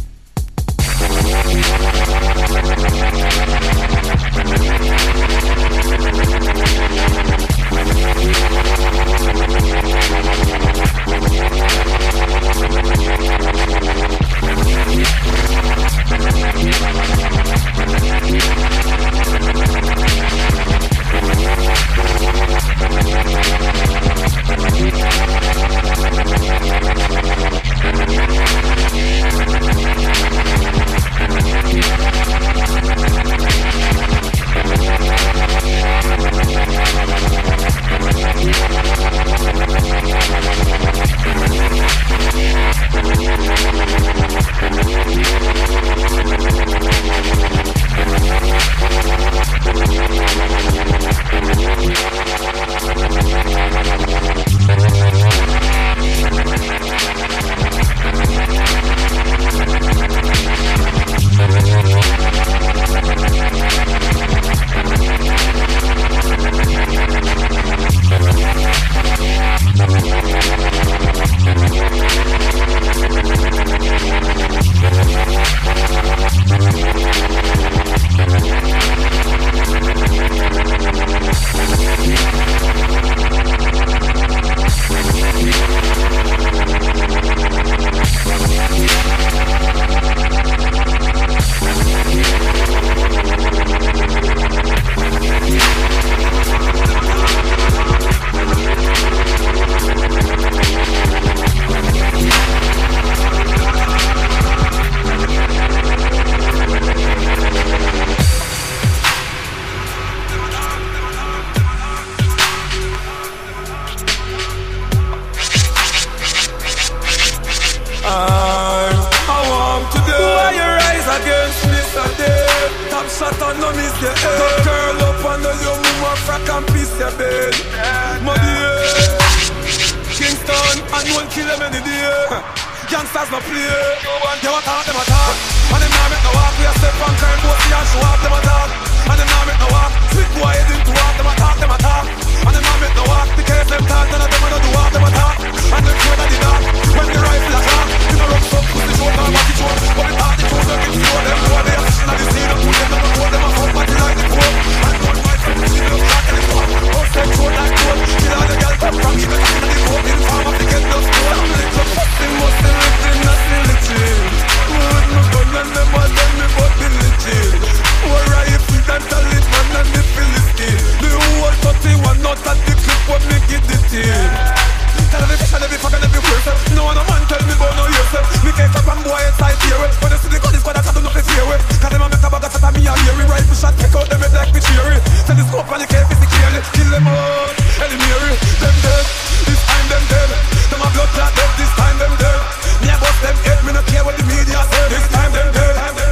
Speaker 4: and you will kill them any day. Youngsters no play. You a talk, them a talk. And them now make no walk. We a step on crime, both see and show off, them a talk. And them now make no walk. Split boy head into walk, them a talk, them a talk. And them now make no walk. The case them talk, none of them a no do walk, them a talk. And them sure that the dark. When the rifle a talk, you know rough up, pussy short, now what it short. But the talk, the truth, don't get slow. Them know they a fishing at the scene. Them put them on the board, them a fuck party like the poor. And one rifle, pussy look like any spot. Both them short like gold. Kill all the girls from from even in the court. In farm of the get no score. I'm little fucking muscle, living nothing little. With my gun and them all tell me about the little. War rifle and talisman and the Philistine. The whole thirty-one not at the clip what me get the tail. Tell every fish and every fuck and every person. No one no man tell me about no yourself. Me can't stop and boy inside here. When you see the gun is squad I do nothing fear with. Cause them a make a bag of set of me a hear. Rifle shot take out them head like me cherry. Tell the scope and the can't see clearly. Kill them all, eliminate them dead. This time them dead. Them a blood clot dead. This time them dead. Me a bust them head. Me no care what the media say. This time them dead. Them dead.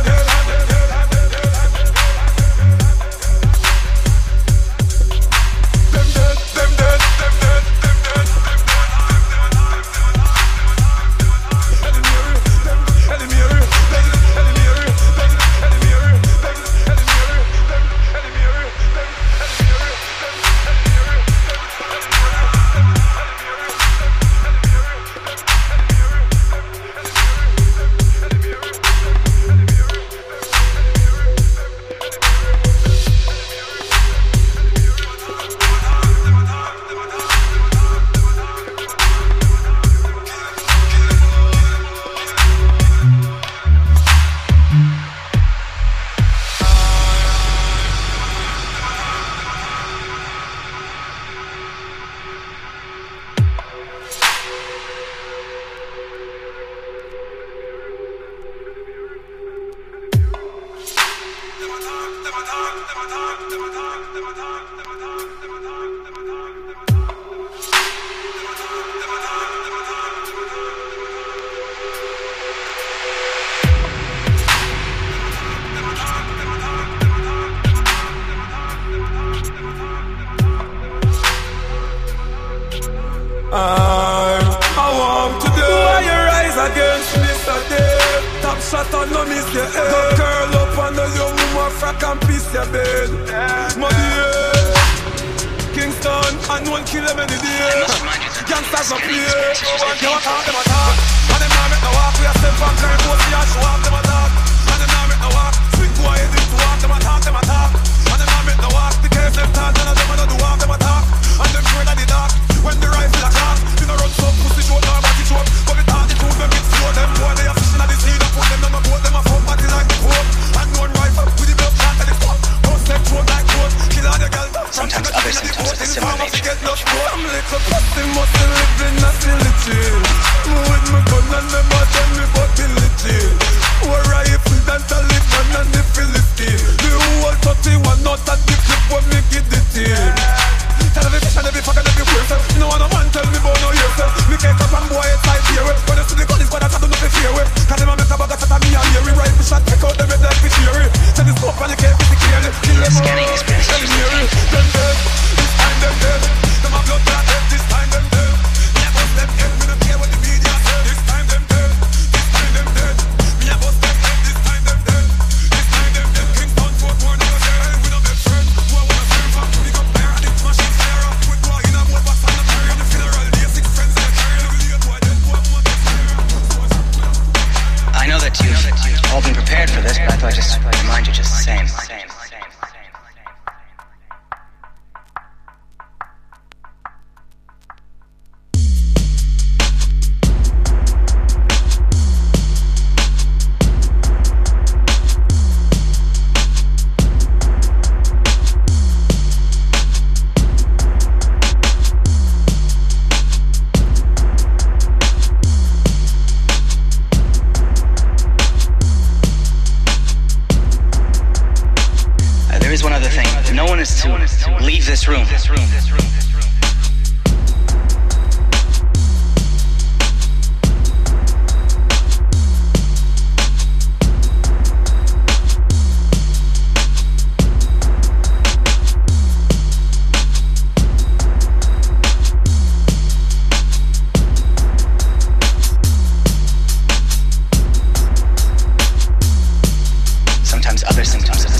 Speaker 4: Them dead. Them dead.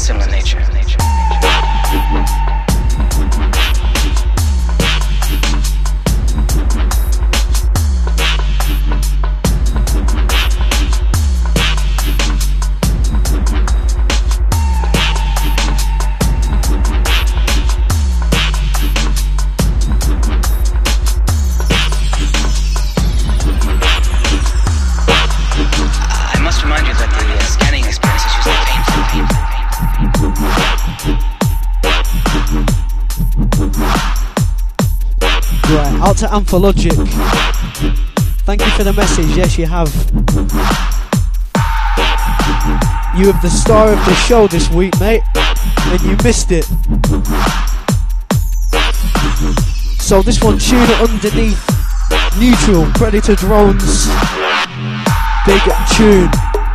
Speaker 5: similar nature.
Speaker 1: Out to Amphologic. Thank you for the message. Yes, you have. You have the star of the show this week, mate, and you missed it. So this one, tune it underneath. Neutral, Predator Drones. Big tune.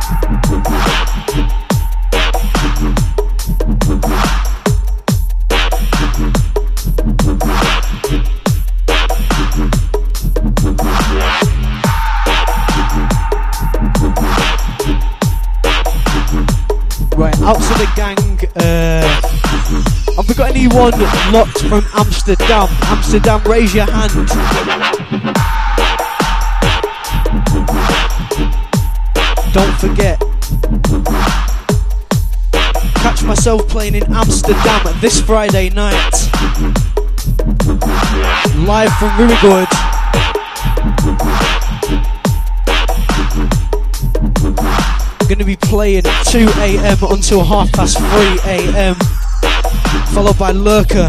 Speaker 1: Right, out to the gang. Uh, have we got anyone locked from Amsterdam? Amsterdam, raise your hand. Don't forget. Catch myself playing in Amsterdam this Friday night. Live from Rurigord. Going to be playing two a.m. until half past three a.m. followed by Lurker.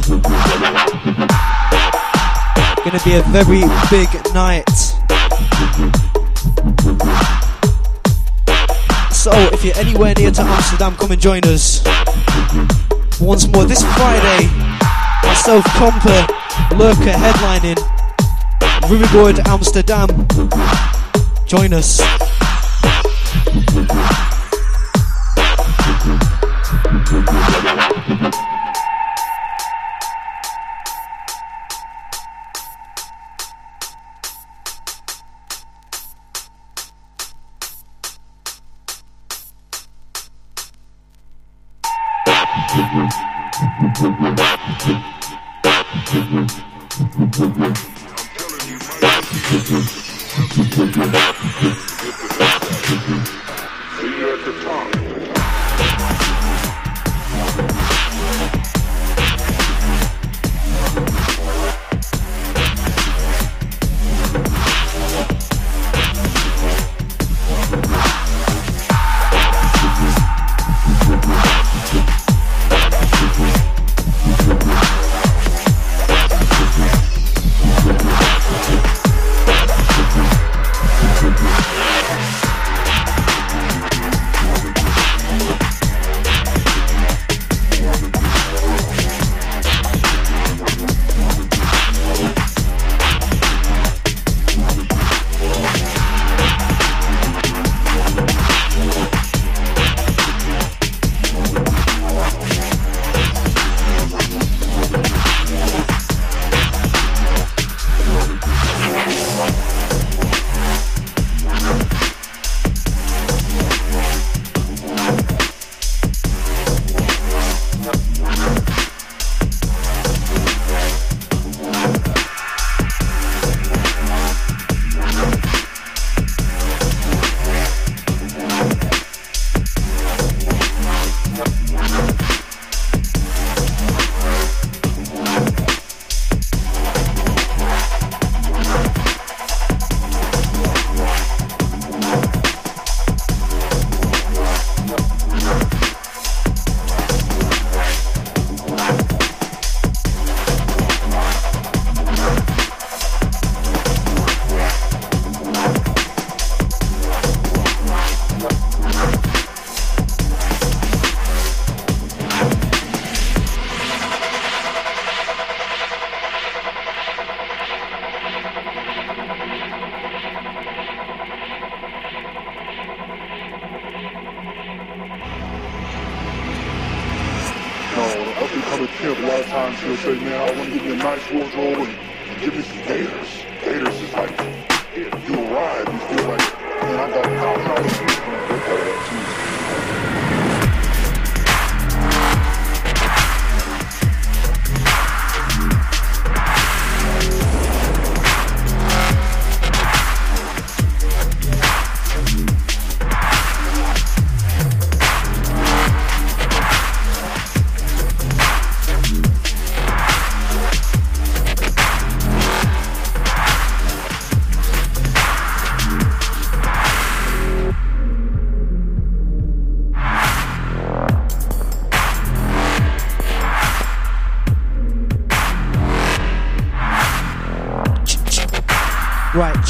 Speaker 1: Going to be a very big night. So if you're anywhere near to Amsterdam, come and join us. Once more this Friday, myself, Comper, Lurker headlining Rurigord, Amsterdam. Join us.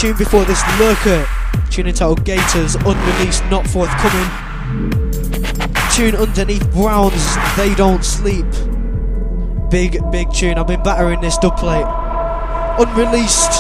Speaker 1: tune before this, Lurker. Tune entitled Gators, unreleased, not forthcoming. Tune underneath Browns, They Don't Sleep. Big, big tune. I've been battering this dub plate. Unreleased.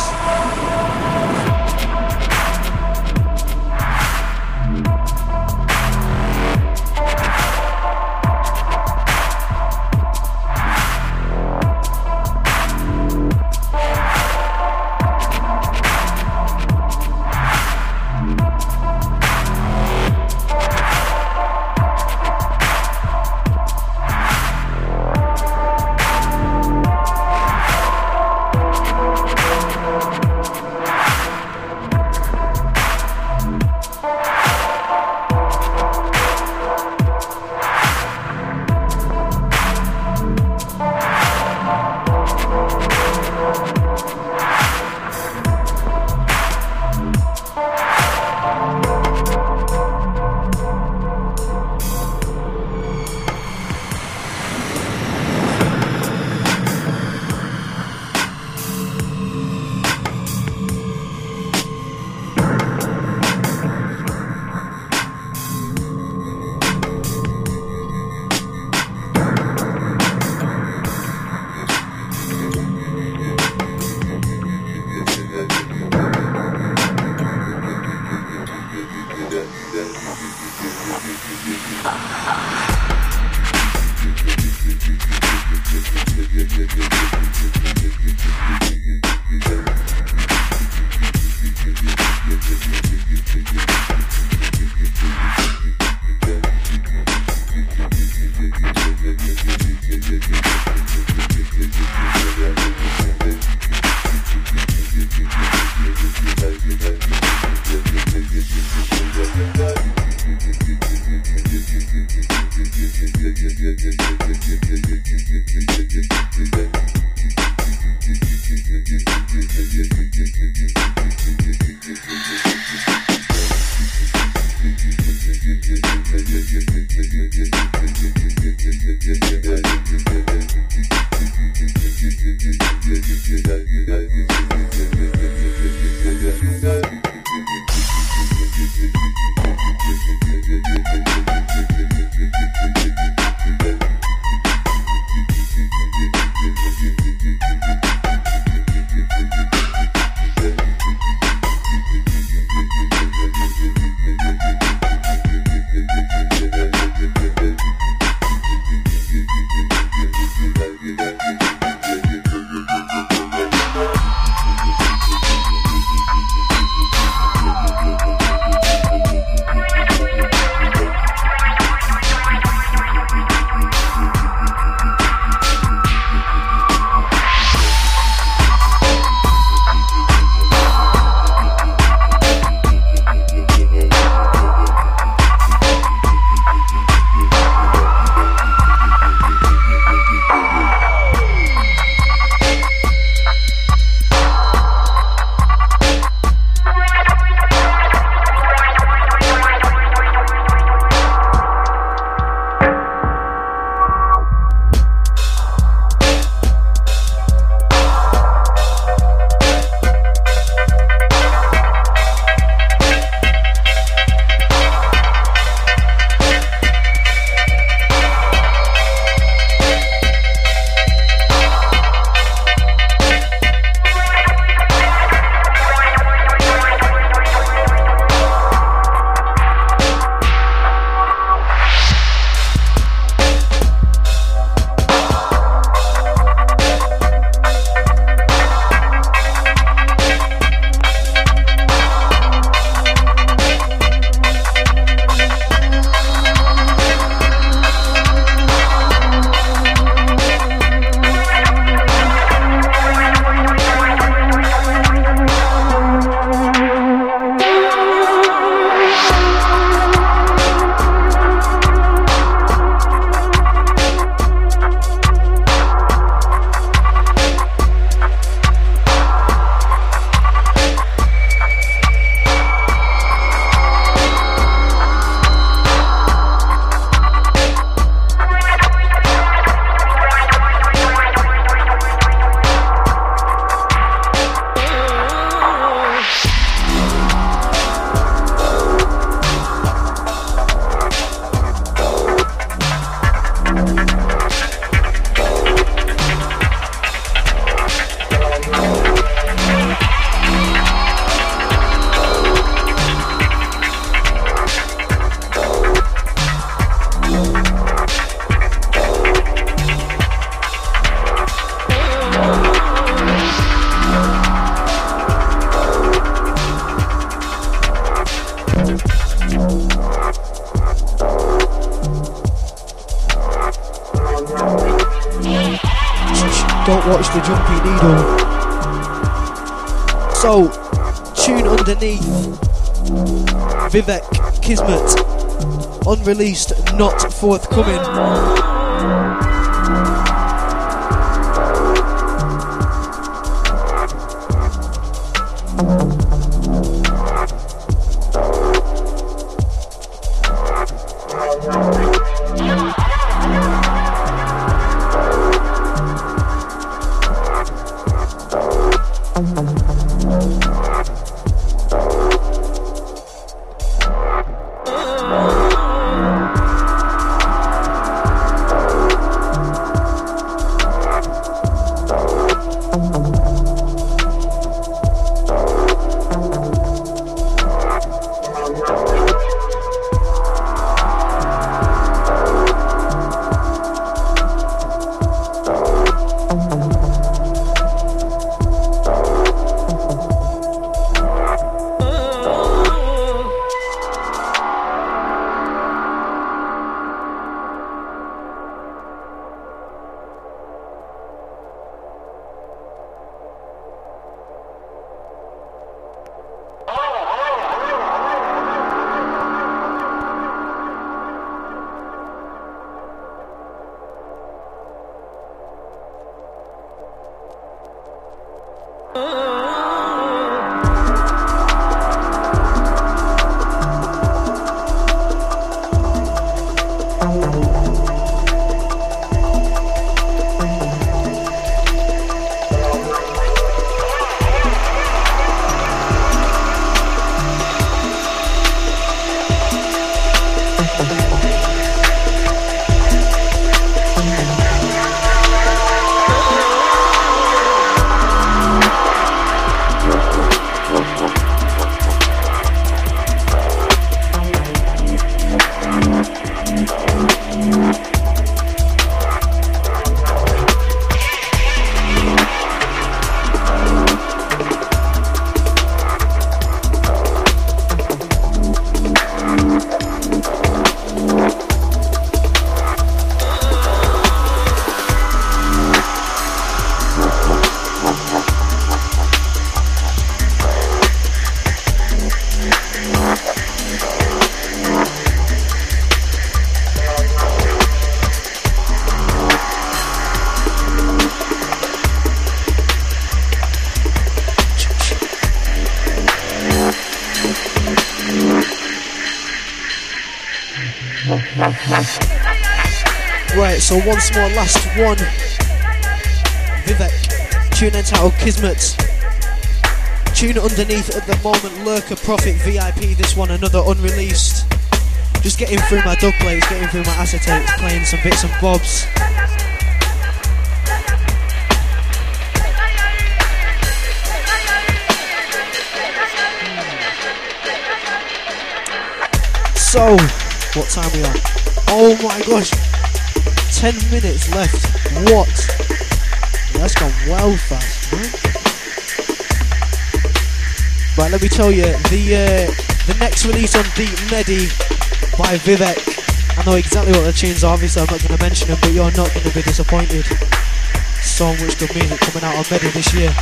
Speaker 1: watch the Jumpy Needle. So, tune underneath, Vivek Kismet, unreleased, not forthcoming. Right, so once more, last one. Vivek, tune entitled Kismet. Tune underneath at the moment, Lurker Prophet V I P, this one another unreleased. Just getting through my dub plates, getting through my acetates, playing some bits and bobs. So, what time are we on? Oh my gosh, ten minutes left. What? That's gone well fast, man. Right, let me tell you, the uh, the next release on Deep Medi by Vivek. I know exactly what the tunes are, obviously I'm not going to mention them, but you're not going to be disappointed. So much good music coming out on Medi this year.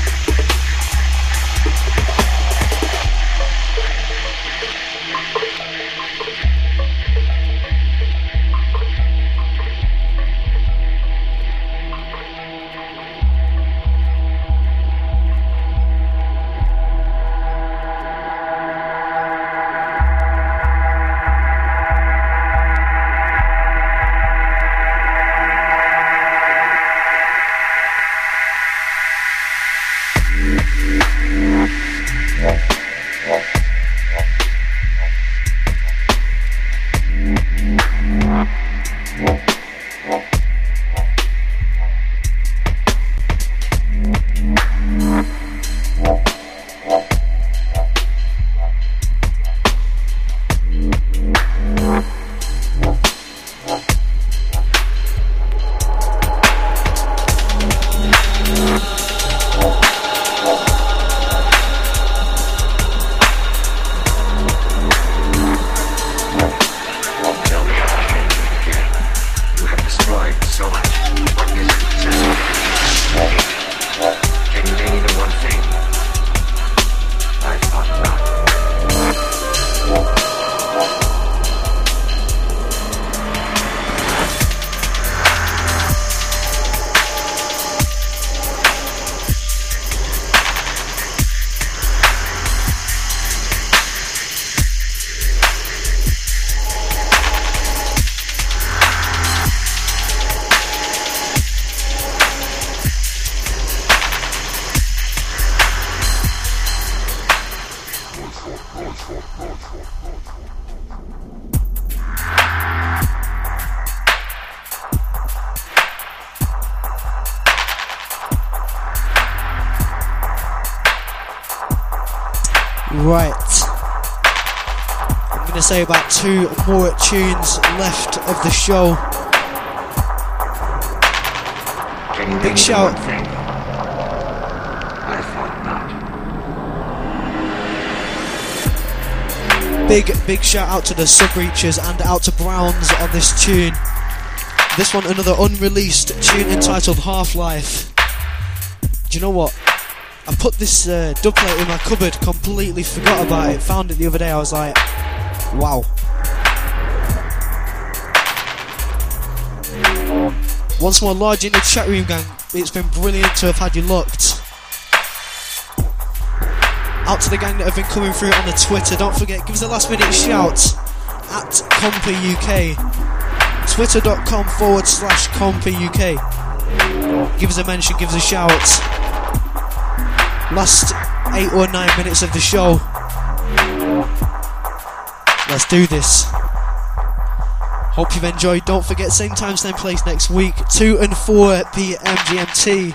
Speaker 1: Right. I'm going to say about two more tunes left of the show. Big shout.
Speaker 2: I thought not.
Speaker 1: Big, big shout out to the Subreachers and out to Browns on this tune. This one, another unreleased tune entitled Half-Life. Do you know what? I put this uh, dubplate in my cupboard, completely forgot about it, found it the other day, I was like, wow. Once more, large in the chat room, gang. It's been brilliant to have had you looked. Out to the gang that have been coming through on the Twitter. Don't forget, give us a last minute shout at Compa U K. Twitter.com forward slash Compa U K. Give us a mention, give us a shout. Last eight or nine minutes of the show. Let's do this. Hope you've enjoyed. Don't forget, same time, same place next week, two and four p.m. G M T.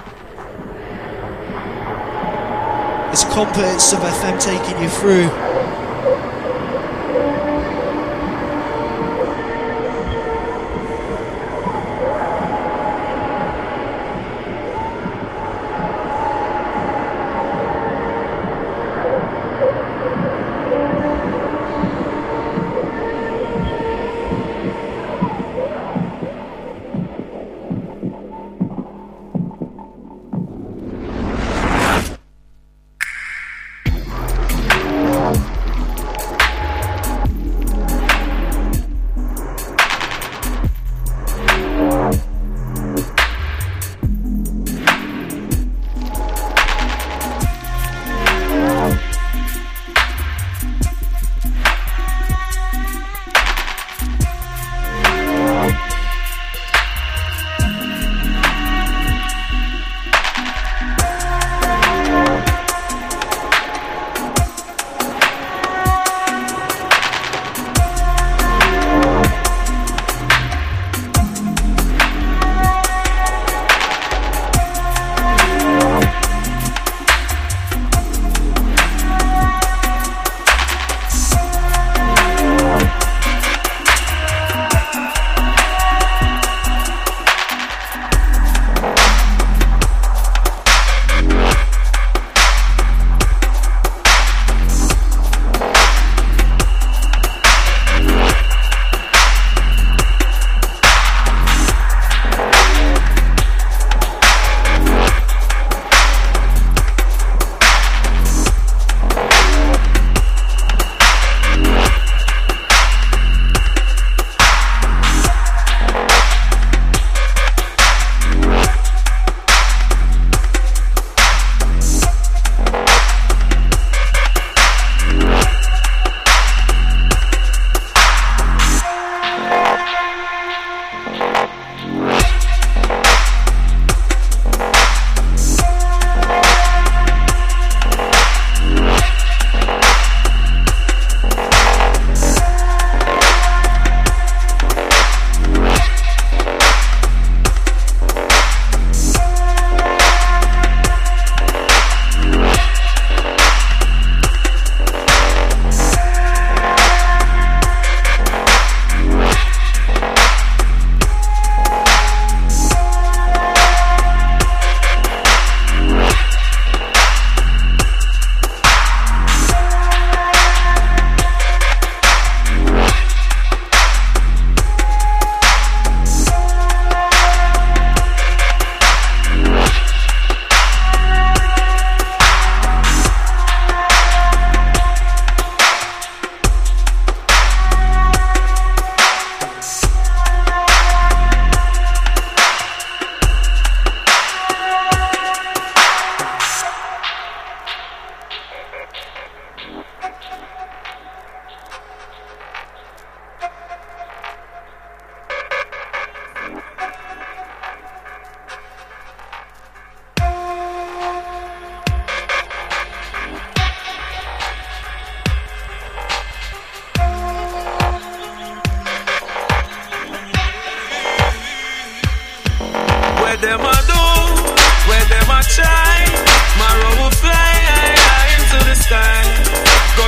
Speaker 1: It's Compa at Sub F M taking you through.
Speaker 4: Where them a do, where them a try. Tomorrow will fly high, high into the sky. Go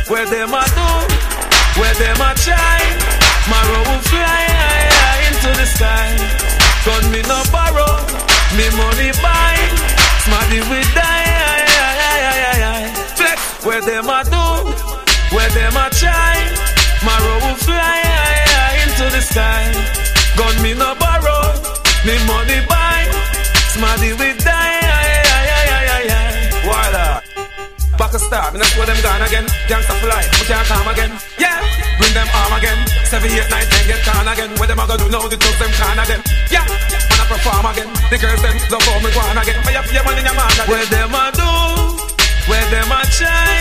Speaker 4: where them a do, where them a try. Marrow will fly high, high into the sky. Gun me no borrow, me money buy. Smarty we die, aye, aye, aye, aye, aye. Flex, where them a do, where them a try. Marrow will fly high, high into the sky. Gun me no borrow, me money buy. Smarty we die, aye, aye, aye, aye, aye, aye. Voila. Back a star, and that's where them gone again. Gangsta fly, we can't come again. Yeah, bring them arm again. Seven, eight, nine, ten, get can again. Where them a go do now, the thugs them can again. Yeah, man I perform again. The girls them love how me go on again. But you have your money in your man again. Where them a do, where them a try.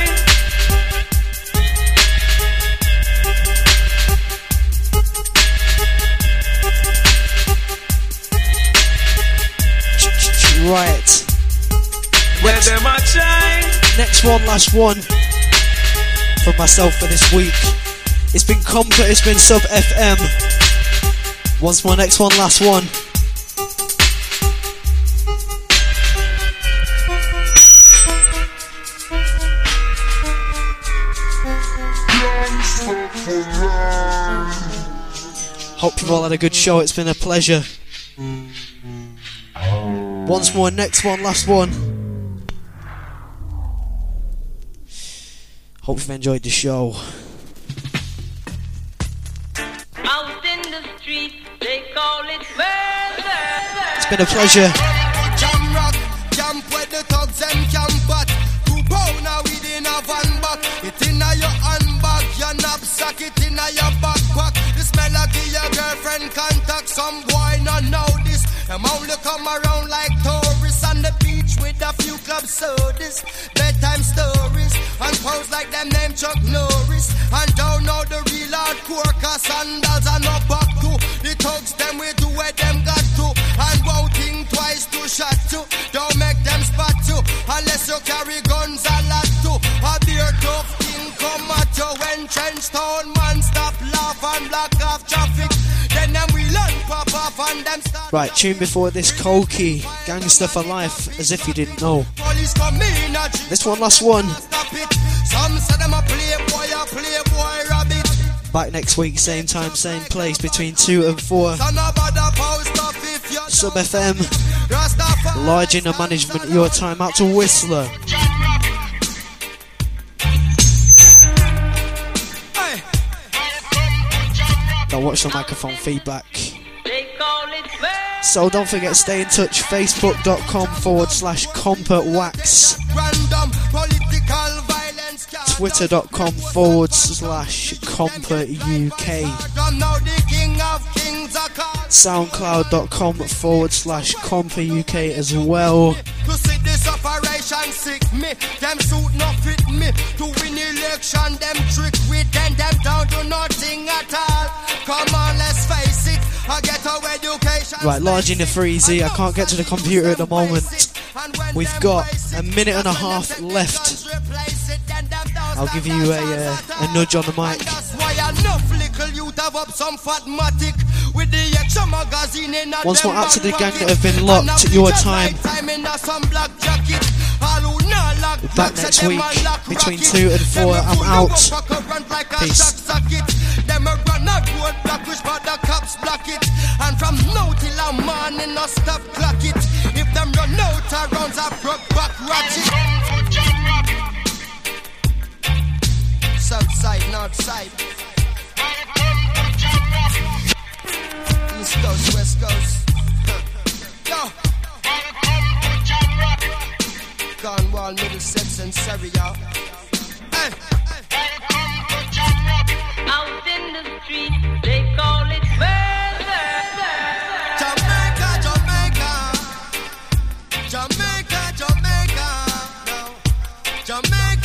Speaker 1: Right.
Speaker 4: Where
Speaker 1: Next,
Speaker 4: them a try.
Speaker 1: next one, last one from myself for this week. It's been Compa, it's been Sub F M. Once more, next one, last one. Hope you've all had a good show, it's been a pleasure. Once more, next one, last one. Hope you've enjoyed the show.
Speaker 5: Out in the street, they call it murder.
Speaker 1: It's been a pleasure.
Speaker 6: Jam rock, camp where the thugs and camp at. Two pounder within a van back. It in a your handbag, your knapsack, it in a your backpack. This melody your girlfriend contact. Some boy not know this. Them only come around like tourists on the beach with a few club sodas, bedtime stories, and pose like them name Chuck Norris. And don't know the real hardcore, cause sandals are no back to. The thugs them we do where them got to. And won't think twice to shot to. Don't make them spot to, unless you carry guns a lot to. A beer tough thing come at you when trench town man stop laugh and block off traffic. Then them we learn pop off and them start.
Speaker 1: Right, tune before this, Koki, Gangster for Life, as if you didn't know.
Speaker 6: Police come in a drink.
Speaker 1: This one, last one.
Speaker 6: Stop it. Some say them a playboy, a playboy rabbit.
Speaker 1: Back next week, same time, same place, between two and four.
Speaker 6: Son of a da post up if you
Speaker 1: Sub F M,
Speaker 6: Rastafari.
Speaker 1: large inner management, your time out to Whistler.
Speaker 6: Hey.
Speaker 1: Now watch the microphone feedback.
Speaker 5: They call it murder.
Speaker 1: So don't forget to stay in touch, facebook.com forward slash Compa Wax,
Speaker 6: Random political violence.
Speaker 1: twitter.com forward slash Compa U K,
Speaker 6: Now the king of kings are called.
Speaker 1: soundcloud.com forward slash Compa U K as well.
Speaker 6: To see this operation sick me. Them suit not fit me. To win election, them trick with them. Them down to nothing at all. Come on, let's face it. I get our education.
Speaker 1: Right, large in the freezy, I can't get to the computer at the moment. We've got a minute and a half left. I'll give you a, uh, a nudge on the mic.
Speaker 6: That's why enough little youth have up some fatmatic with the extra magazine in a
Speaker 1: Once
Speaker 6: them
Speaker 1: more out to the
Speaker 6: back
Speaker 1: gang
Speaker 6: pocket.
Speaker 1: that have been
Speaker 6: And
Speaker 1: locked,
Speaker 6: now
Speaker 1: your
Speaker 6: we just
Speaker 1: time.
Speaker 6: like time in a some black jacket. All who not lock
Speaker 1: We're back
Speaker 6: blocks,
Speaker 1: next
Speaker 6: them
Speaker 1: week,
Speaker 6: a lock
Speaker 1: between
Speaker 6: rocket.
Speaker 1: two and four.
Speaker 6: Them a
Speaker 1: I'm
Speaker 6: fool
Speaker 1: out.
Speaker 6: who go fuck around like a
Speaker 1: Peace.
Speaker 6: shock socket. Them a run a road block which but the cops block it. And from now till a morning no stop clock it. If them run out of rounds a broke back ratchet. South side, north side. East coast, west coast. Huh. Yo. Cornwall, Middlesex and Surrey, y'all. Hey.
Speaker 5: Out in the street, they call it murder.
Speaker 6: Jamaica, Jamaica. Jamaica, Jamaica. No. Jamaica.